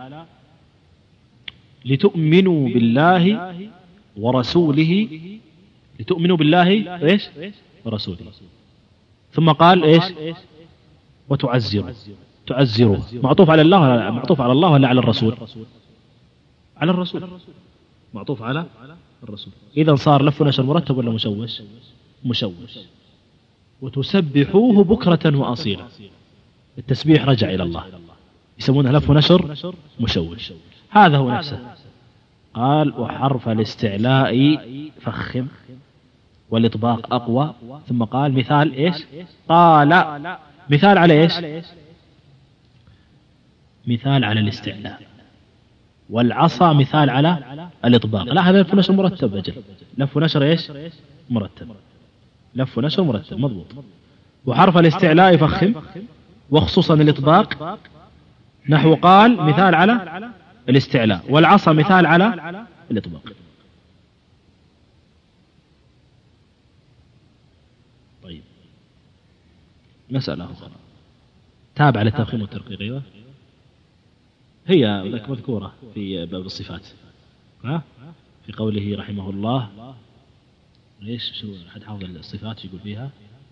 لتؤمنوا بالله ورسوله، لتؤمنوا بالله ايش؟ ورسوله، ثم قال ايش؟ وتعزروا، تعزروا معطوف على الله ولا معطوف على الله ولا على الرسول؟ على الرسول، معطوف على الرسول. إذا صار لف ونشر مرتب ولا مشوش؟ مشوش. وتسبحوه بكرة وأصيلا، التسبيح رجع إلى الله، يسمونه لف ونشر مشوش. هذا هو نفسه. قال: وحرف الاستعلاء فخم والإطباق أقوى. ثم قال مثال إيش؟ قال مثال على إيش؟ مثال على الاستعلاء. والعصا مثال على الإطباق. لا، هذا لف ونشر مرتب. أجل، لف ونشر إيش؟ مرتب، لف ونشر مرتب مضبوط. وحرف الاستعلاء فخم، وخصوصا الإطباق، نحو قال مثال على الاستعلاء، والعصا مثال على الإطباق. طيب، مسألة أخرى تابعة للتفخيم والترقيق. أيوة، هي لك مذكورة في باب الصفات، في قوله رحمه الله: ليش شو حد حافظ الصفات يقول فيها؟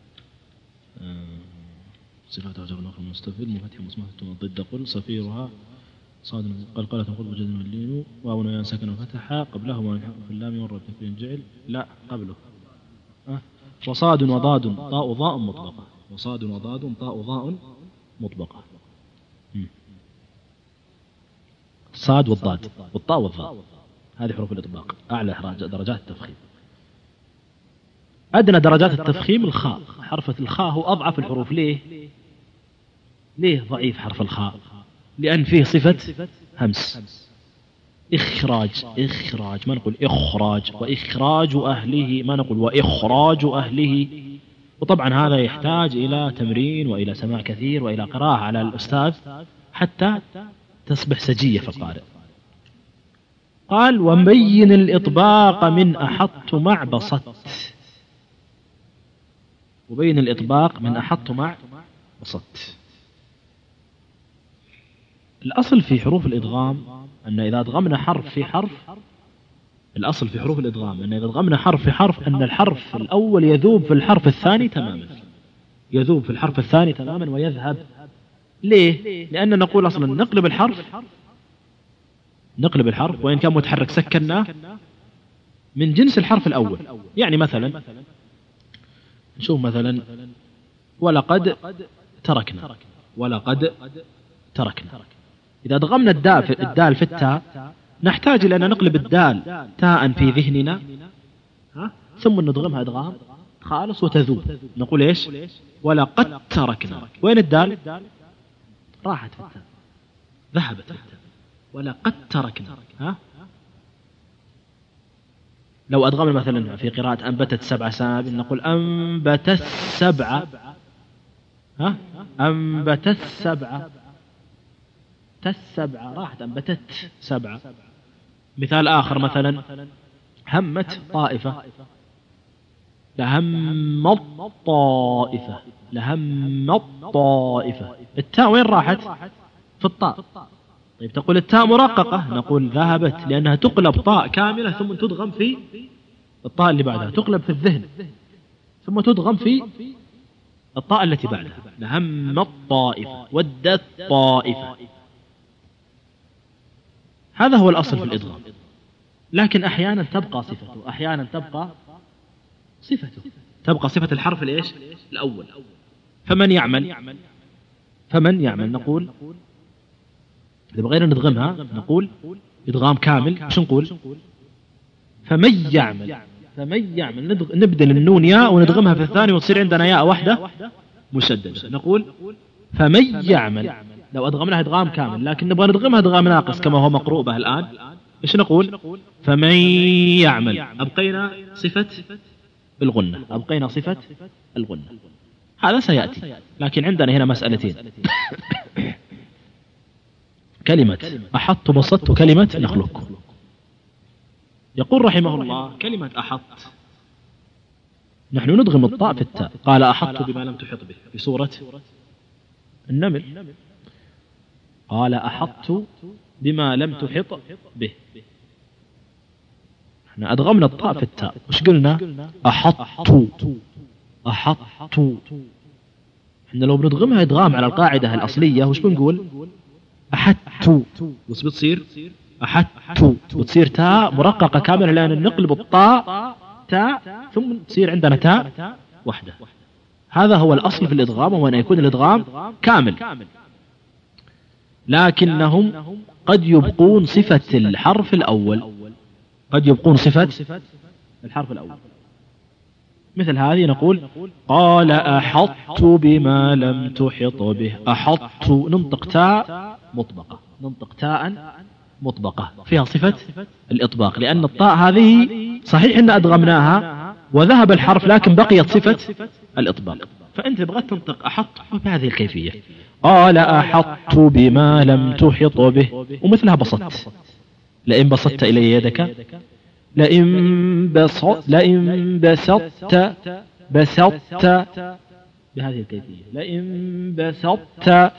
صفات أجر الآخر مستفيد مفتح مصمتة ضد قل صفيرها صاد قلقلة قل وجد واللين واو ويان سكن وفتح قبلهما في اللام مرة تكوين جعل، لا قبله. وصاد وضاد طاء ضاء مطبقة، وصاد وضاد طاء ضاء مطبقة. الصاد والضاد والطاء والضاء، هذه حروف الإطباق، أعلى درجات التفخيم. أدنى درجات التفخيم الخاء، حرف الخاء هو أضعف الحروف. ليه ضعيف حرف الخاء؟ لأن فيه صفة همس، إخراج، ما نقول إخراج، وإخراج أهله، ما نقول وإخراج أهله. وطبعا هذا يحتاج إلى تمرين وإلى سماع كثير وإلى قراءة على الأستاذ حتى تصبح سجية في القارئ. قال: ومبين الإطباق من أحط مع بسط، وبين الإطباق من أحط مع بسط. الأصل في حروف الإدغام أن إذا أدغمنا حرف في حرف، الأصل في حروف الإدغام أن إذا أدغمنا حرف في حرف أن الحرف الأول يذوب في الحرف الثاني تماما، يذوب في الحرف الثاني تماما ويذهب. ليه؟ لأن نقول أصلا نقلب الحرف وإن كان متحرك سكناه من جنس الحرف الأول. يعني مثلا نشوف مثلا ولقد تركنا، ولقد تركنا. إذا أدغمنا الدال في التاء نحتاج إلى أن نقلب الدال تاء في ذهننا، ثم ندغمها إدغام خالص وتذوب. نقول إيش؟ ولقد تركنا. وين الدال؟ راحت في التاء، ذهبت في التاء. ولقد تركنا، لو أدغمنا مثلا في قراءة أنبتت 7 سنابل نقول أنبت 7. أنبتت 7 تسبعة راحت أنبتت 7. مثال آخر مثلا همت طائفة لهم الطائفة لهم الطائفة. التاء وين راحت؟ في الطاء. طيب تقول التاء مرققة نقول ذهبت لأنها تقلب طاء كاملة ثم تدغم في الطاء اللي بعدها، تقلب في الذهن ثم تدغم في الطاء التي بعدها. لهم الطائفة ودت طائفة. هذا هو الأصل في الإدغام، لكن أحيانا تبقى صفته، أحيانا تبقى صفته، تبقى صفة الحرف الإيش الأول. فمن يعمل نقول إذا بغينا ندغمها نقول إدغام كامل. مش نقول فمن يعمل نبدل النون ياء وندغمها في الثاني وتصير عندنا ياء واحدة مشددة. نقول فمن يعمل لو أدغمناها إدغام كامل، لكن نبغى ندغمها إدغام ناقص كما هو مقروء به الآن. إيش نقول؟ فمن يعمل أبقينا صفة الغنة، أبقينا صفة الغنة. هذا سيأتي، لكن عندنا هنا مسألتين. كلمة أحط بسطت كلمة نخلق. يقول رحمه الله كلمة أحط نحن ندغم الطاء في التاء. قال أحط بما لم تحط به في سورة النمل. قال أحط بما لم تحط به. احنا أدغمنا الطاء في التاء. وش قلنا؟ أحط. احنا لو بندغمها إدغام على القاعدة الأصلية وش بنقول؟ أحدت. وش بتصير؟ أحدت وتصير تاء مرققة كاملة، لأن نقلب الطاء تاء ثم تصير عندنا تاء واحدة. هذا هو الأصل في الإدغام، وأن يكون الإدغام كامل. لكنهم قد يبقون صفة الحرف الأول، قد يبقون صفة الحرف الأول. مثل هذه نقول قال أحط بما لم تحط به. أحط ننطق تاء مطبقة، ننطق تاء مطبقة فيها صفة الإطباق، لأن الطاء هذه صحيح إن أدغمناها وذهب الحرف لكن بقيت صفة الإطباق. فأنت بغيت تنطق أحط بهذه الكيفية. قال أحط بما لم تحط به. ومثلها بسطت. لئن بسطت إلي يدك، لئن بسطت بهذه الكيفية. لئن بسطت.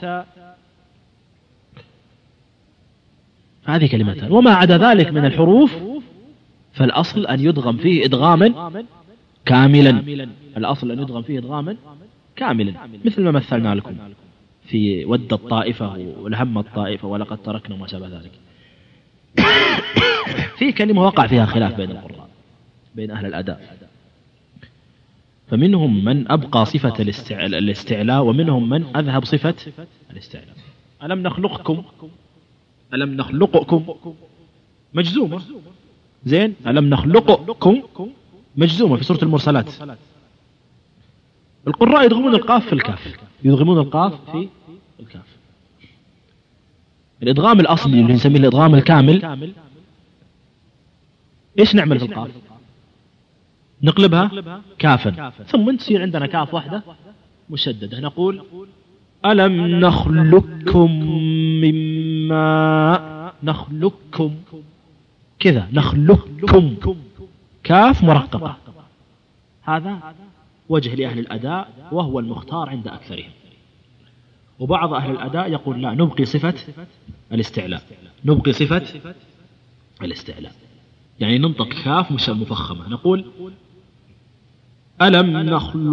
هذه كلمتان. وما عدا ذلك من الحروف فالأصل أن يدغم فيه إدغاما كاملا. الأصل أن يدغم فيه إدغاما كاملا، مثل ما مثلنا لكم في ود الطائفة ولهم الطائفة ولقد تركنا وما شابه ذلك. في كلمة وقع فيها خلاف بين القراء بين أهل الأداء، فمنهم من أبقى صفة الاستعلاء ومنهم من أذهب صفة الاستعلاء. ألم نخلقكم مجزومة. زين. ألم نخلقكم مجزومة في سورة المرسلات. القراء يدغمون القاف في الكاف، يدغمون القاف في الكاف. الإدغام الأصلي اللي نسميه الإدغام الكامل إيش نعمل في القاف؟ نقلبها كافا ثم تصير عندنا كاف واحدة مشددة. نقول ألم نخلقكم من ماء. نخلقكم كذا، نخلقكم كاف مرققة. هذا وجه لأهل الأداء وهو المختار عند أكثرهم. وبعض أهل الأداء يقول لا، نبقي صفة الاستعلاء، نبقي صفة الاستعلاء، يعني ننطق كاف مفخمة. نقول ألم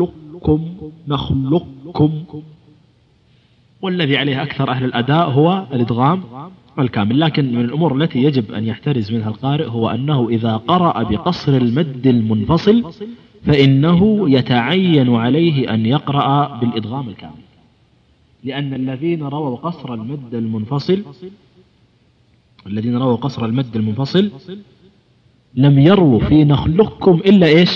نخلقكم. والذي عليه أكثر أهل الأداء هو الإدغام الكامل. لكن من الأمور التي يجب أن يحترز منها القارئ هو أنه إذا قرأ بقصر المد المنفصل فإنه يتعين عليه أن يقرأ بالإدغام الكامل، لأن الذين رووا قصر المد المنفصل لم يروا في نخلقكم إلا إيش؟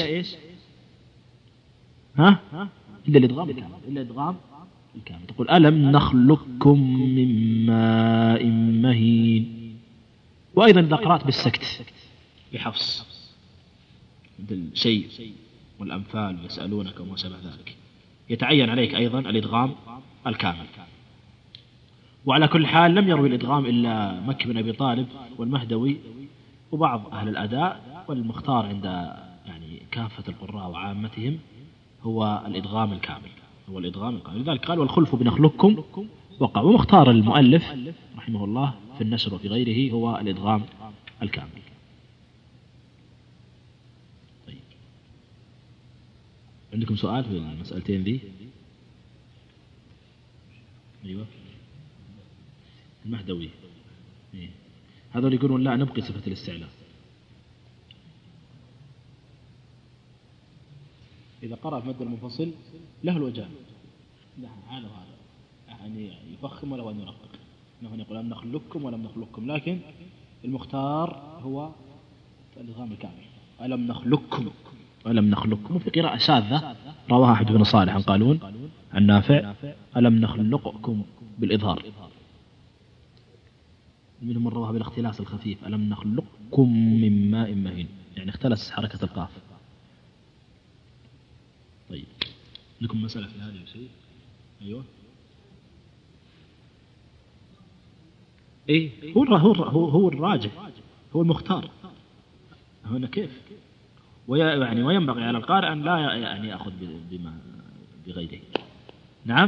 إلا الإدغام الكامل، إلا الإدغام الكامل. تقول ألم نخلقكم من ماء مهين. وأيضا إذا قرأت بالسكت بحفص مثل شيء والأمثال يسألونك وما شابه ذلك. يتعين عليك أيضا الإدغام الكامل. وعلى كل حال لم يروي الإدغام إلا مكي بن أبي طالب والمهدوي وبعض أهل الأداء، والمختار عند يعني كافة القراء وعامتهم هو الإدغام الكامل، هو الإدغام الكامل. لذلك قال والخلف بنخلقكم وقع. ومختار المؤلف رحمه الله في النشر وفي غيره هو الإدغام الكامل. طيب، عندكم سؤال في المسألتين ذي؟ أيوة، المهدوي إيه؟ هذول يقولون لا نبقي صفة الاستعلاء. إذا قرأ في مد المنفصل له الوجهان، هذا يعني يفخم ولا أن يرقق. نحن يقول لم نخلقكم ولم نخلقكم، لكن المختار هو الإدغام الكامل، ألم نخلقكم ولم نخلقكم. وفي قراءة شاذة رواها أحمد بن صالح عن قالون عن نافع ألم نخلقكم بالإظهار، منهم من رواها بالاختلاس الخفيف ألم نخلقكم من ماء مهين، يعني اختلس حركة القاف. طيب، لكم مسألة في هذا الشيء؟ أيوة، إيه هو الراجح، هو المختار هنا كيف. يعني وينبغي على القارئ أن لا يعني يأخذ بما بغيره. نعم،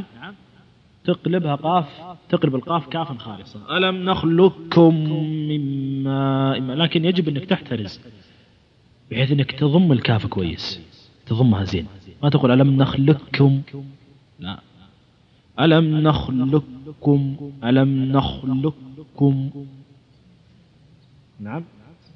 تقلب القاف كافا خالصة، ألم نخلقكم من ماء، لكن يجب أنك تحترز بحيث أنك تضم الكاف كويس، تضمها زين، ما تقول ألم نخلقكم، لا، ألم نخلقكم، ألم نخلقكم. نعم،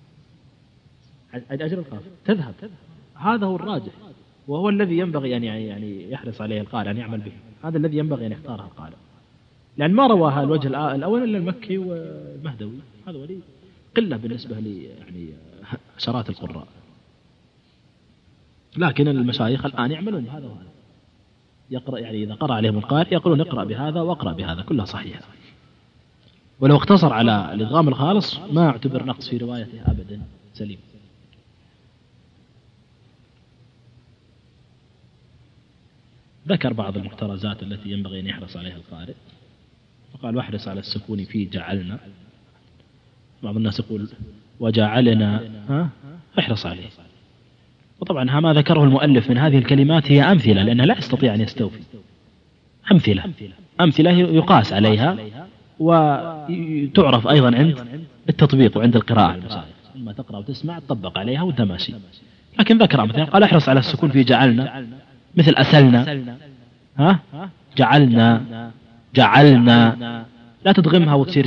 أجر القاف تذهب، هذا هو الراجح، وهو الذي ينبغي أن يعني يحرص عليه القارئ أن يعمل به، هذا الذي ينبغي أن يختاره القارئ، لأن ما رواها الوجه الأول إلا المكي والمهدوي، هذا ولي قلة بالنسبة لي يعني عشرات القراء، لكن المشايخ الآن يعملون بهذا وهذا، يقرأ يعني إذا قرأ عليهم القارئ يقولون اقرأ بهذا واقرأ بهذا، كلها صحيحة. ولو اقتصر على الإدغام الخالص ما اعتبر نقص في روايته أبدا، سليم. ذكر بعض المحترزات التي ينبغي أن يحرص عليها القارئ، فقال واحرص على السكون في جعلنا، بعض الناس يقول وجعلنا، احرص عليه. وطبعا ما ذكره المؤلف من هذه الكلمات هي أمثلة، لأنها لا يستطيع أن يستوفي، أمثلة يقاس عليها وتعرف أيضا عند التطبيق وعند القراءة المشايخ، لما تقرأ وتسمع تطبق عليها وانت ماشي. لكن ذكر مثلا قال احرص على السكون في جعلنا، مثل أسلنا، جعلنا لا تدغمها وتصير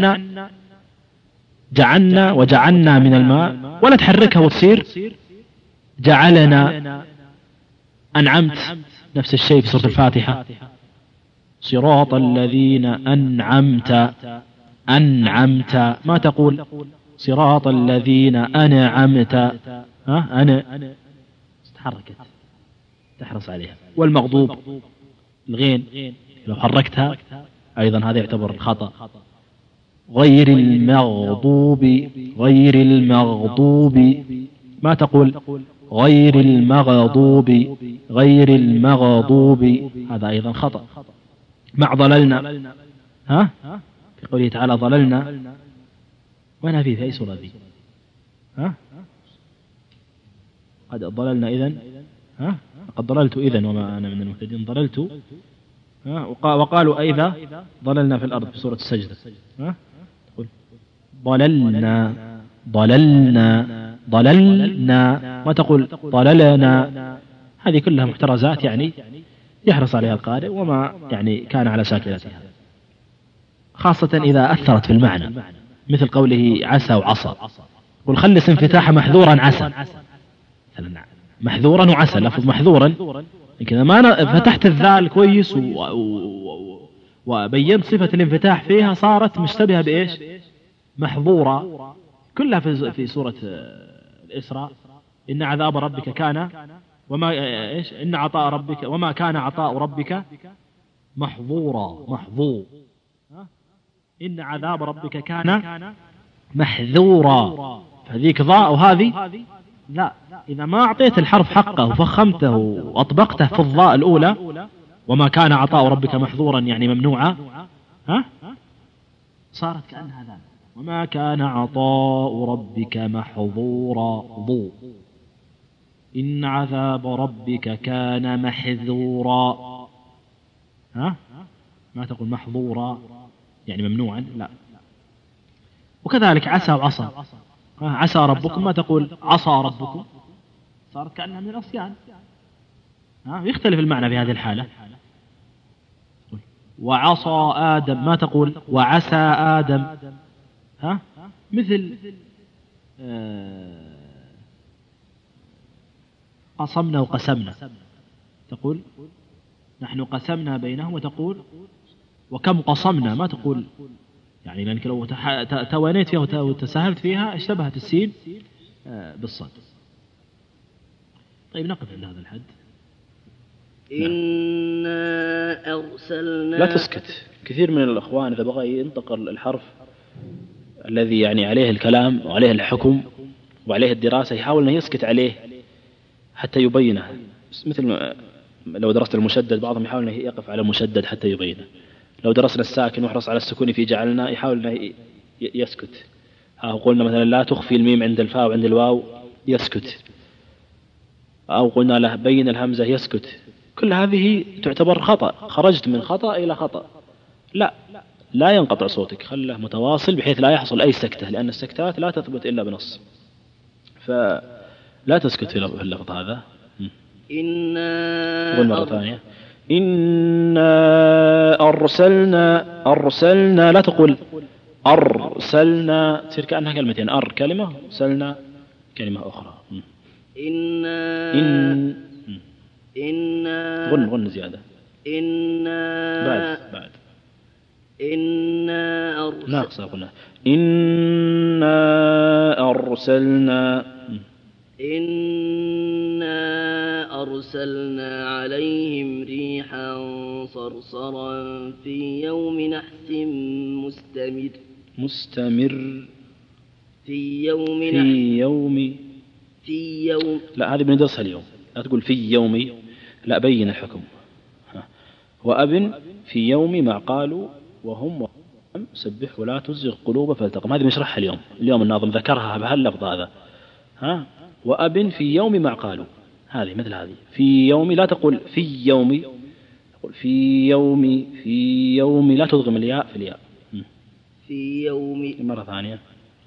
جعلنا وجعلنا من الماء، ولا تحركها وتصير جعلنا. أنعمت نفس الشيء في سورة الفاتحة، صراط الذين أنعمت، ما تقول صراط الذين أنعمت، أنا تحركت، تحرص عليها. والمغضوب الغين لو حركتها أيضا هذا يعتبر خطأ. غير المغضوب ما تقول غير المغضوب، هذا أيضا خطأ. مع ضللنا، في قوله تعالى ضللنا، وأنا في أي سورة ذي؟ قد ضللنا إذن، قد ضللت إذن وما أنا من المهتدين، ضللت. وقالوا أيضا ضللنا في الأرض في سورة السجدة، ضللنا ما تقول ضللنا. هذه كلها محترزات يعني يحرص عليها القارئ، وما يعني كان على شاكلتها، خاصة إذا أثرت في المعنى، مثل قوله عسى وعصى، قل خلص انفتاح محذورا عسى، محذورا وعسى، لفظ محذورا، لكن ما فتحت الذال كويس وبينت صفة الانفتاح فيها صارت مشتبهة بإيش؟ محظورة. كلها في سورة الإسراء، إن عذاب ربك كان وما إيش، إن عطاء ربك وما كان عطاء ربك محظورا، إن عذاب ربك كان محذورا، فهذيك ضاء وهذه لا، إذا ما أعطيت الحرف حقه وفخمته وأطبقته في الضاء الأولى، وما كان عطاء ربك محظورا يعني ممنوعا، ها، صارت كأنها ذا. وما كان عطاء ربك محظورا ضو، إن عذاب ربك كان محذورا. ها، ما تقول محظورا يعني ممنوعا، لا. وكذلك عسى وعصى، عسى ربكم ما تقول عصى ربكم، صارت كأنها من العصيان. يختلف المعنى في هذه الحالة. وعصى آدم ما تقول وعسى آدم، مثل قصمنا وقسمنا، تقول نحن قسمنا بينهم، وتقول وكم قصمنا، ما تقول يعني، لأنك لو توانيت فيها وتساهلت فيها اشتبهت السين بالصاد. طيب نقف عند هذا الحد. إنا أرسلنا. لا تسكت. كثير من الأخوان إذا بغى ينتقل الحرف الذي يعني عليه الكلام وعليه الحكم وعليه الدراسة يحاول أن يسكت عليه حتى يبينه، مثل لو درست المشدد بعضهم يحاول أن يقف على المشدد حتى يبينه. لو درسنا الساكن واحرص على السكون في جعلنا يحاول أن يسكت. قلنا مثلا لا تخفي الميم عند الفاء وعند الواو، يسكت. أو قلنا له بين الهمزة، يسكت. كل هذه تعتبر خطأ، خرجت من خطأ إلى خطأ. لا ينقطع صوتك، خله متواصل بحيث لا يحصل أي سكتة، لأن السكتات لا تثبت إلا بنص، فلا تسكت في اللفظ هذا. قل مرة ثانية. إنا أرسلنا لا تقول أرسلنا، تصير كأنها كلمتين، كلمة، سلنا كلمة أخرى. غن زيادة. بعد إنا ناقصة قلنا. إنا أرسلنا عليهم ريحا صرصرا في يوم نحس مستمر. في يوم لا، هذه بندرسها اليوم. لا تقول في يوم، لا، بين الحكم. وأبن في يوم ما قالوا وهم سبح ولا تزغ قلوب فالتقم، هذه بنشرحها اليوم الناظم ذكرها بهاللفظ هذا. وأبن في يوم ما قالوا، هذه مثل هذه. في يوم لا تقول في يوم، تقول في يوم لا تضغم الياء في الياء. في يوم مرة ثانية.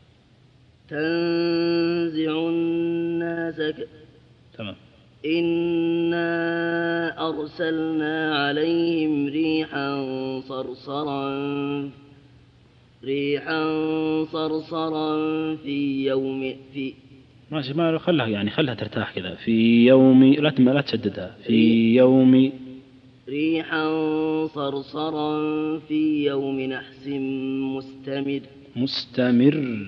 تنزع الناس تمام. إنا أرسلنا عليهم ريحا صرصرا في يوم ماشي، ما خلها يعني، خلها ترتاح كذا. في يوم لا تشددها. في يوم ريحا صرصرا في يوم نحس مستمر.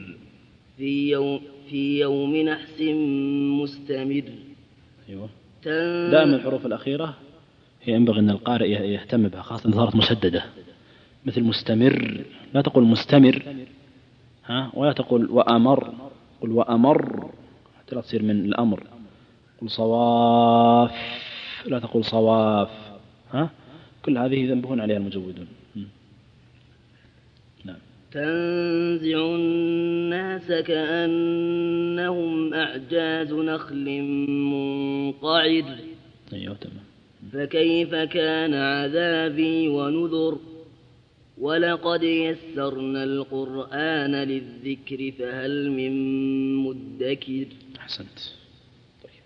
في يوم نحس مستمر. أيوة. دائما الحروف الأخيرة هي ينبغي أن القارئ يهتم بها، خاصة إذا صارت مشددة، مثل مستمر. لا تقول مستمر، ولا تقول وأمر. قل وأمر حتى لا تصير من الأمر. قل صواف، لا تقول صواف. كل هذه ينبهون عليها المجودون. نعم. تنزع الناس كأنهم أعجاز نخل منقعر. أيوة تمام. فكيف كان عذابي ونذر. ولقد يسرنا القرآن للذكر فهل من مدكر. أحسنت. طيب.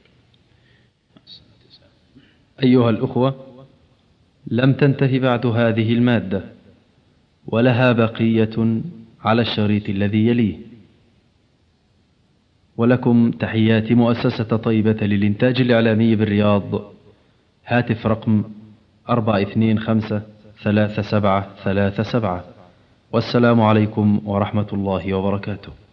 أيها الأخوة، لم تنتهي بعد هذه المادة، ولها بقية على الشريط الذي يليه. ولكم تحيات مؤسسة طيبة للإنتاج الإعلامي بالرياض. هاتف رقم 425-3737. والسلام عليكم ورحمة الله وبركاته.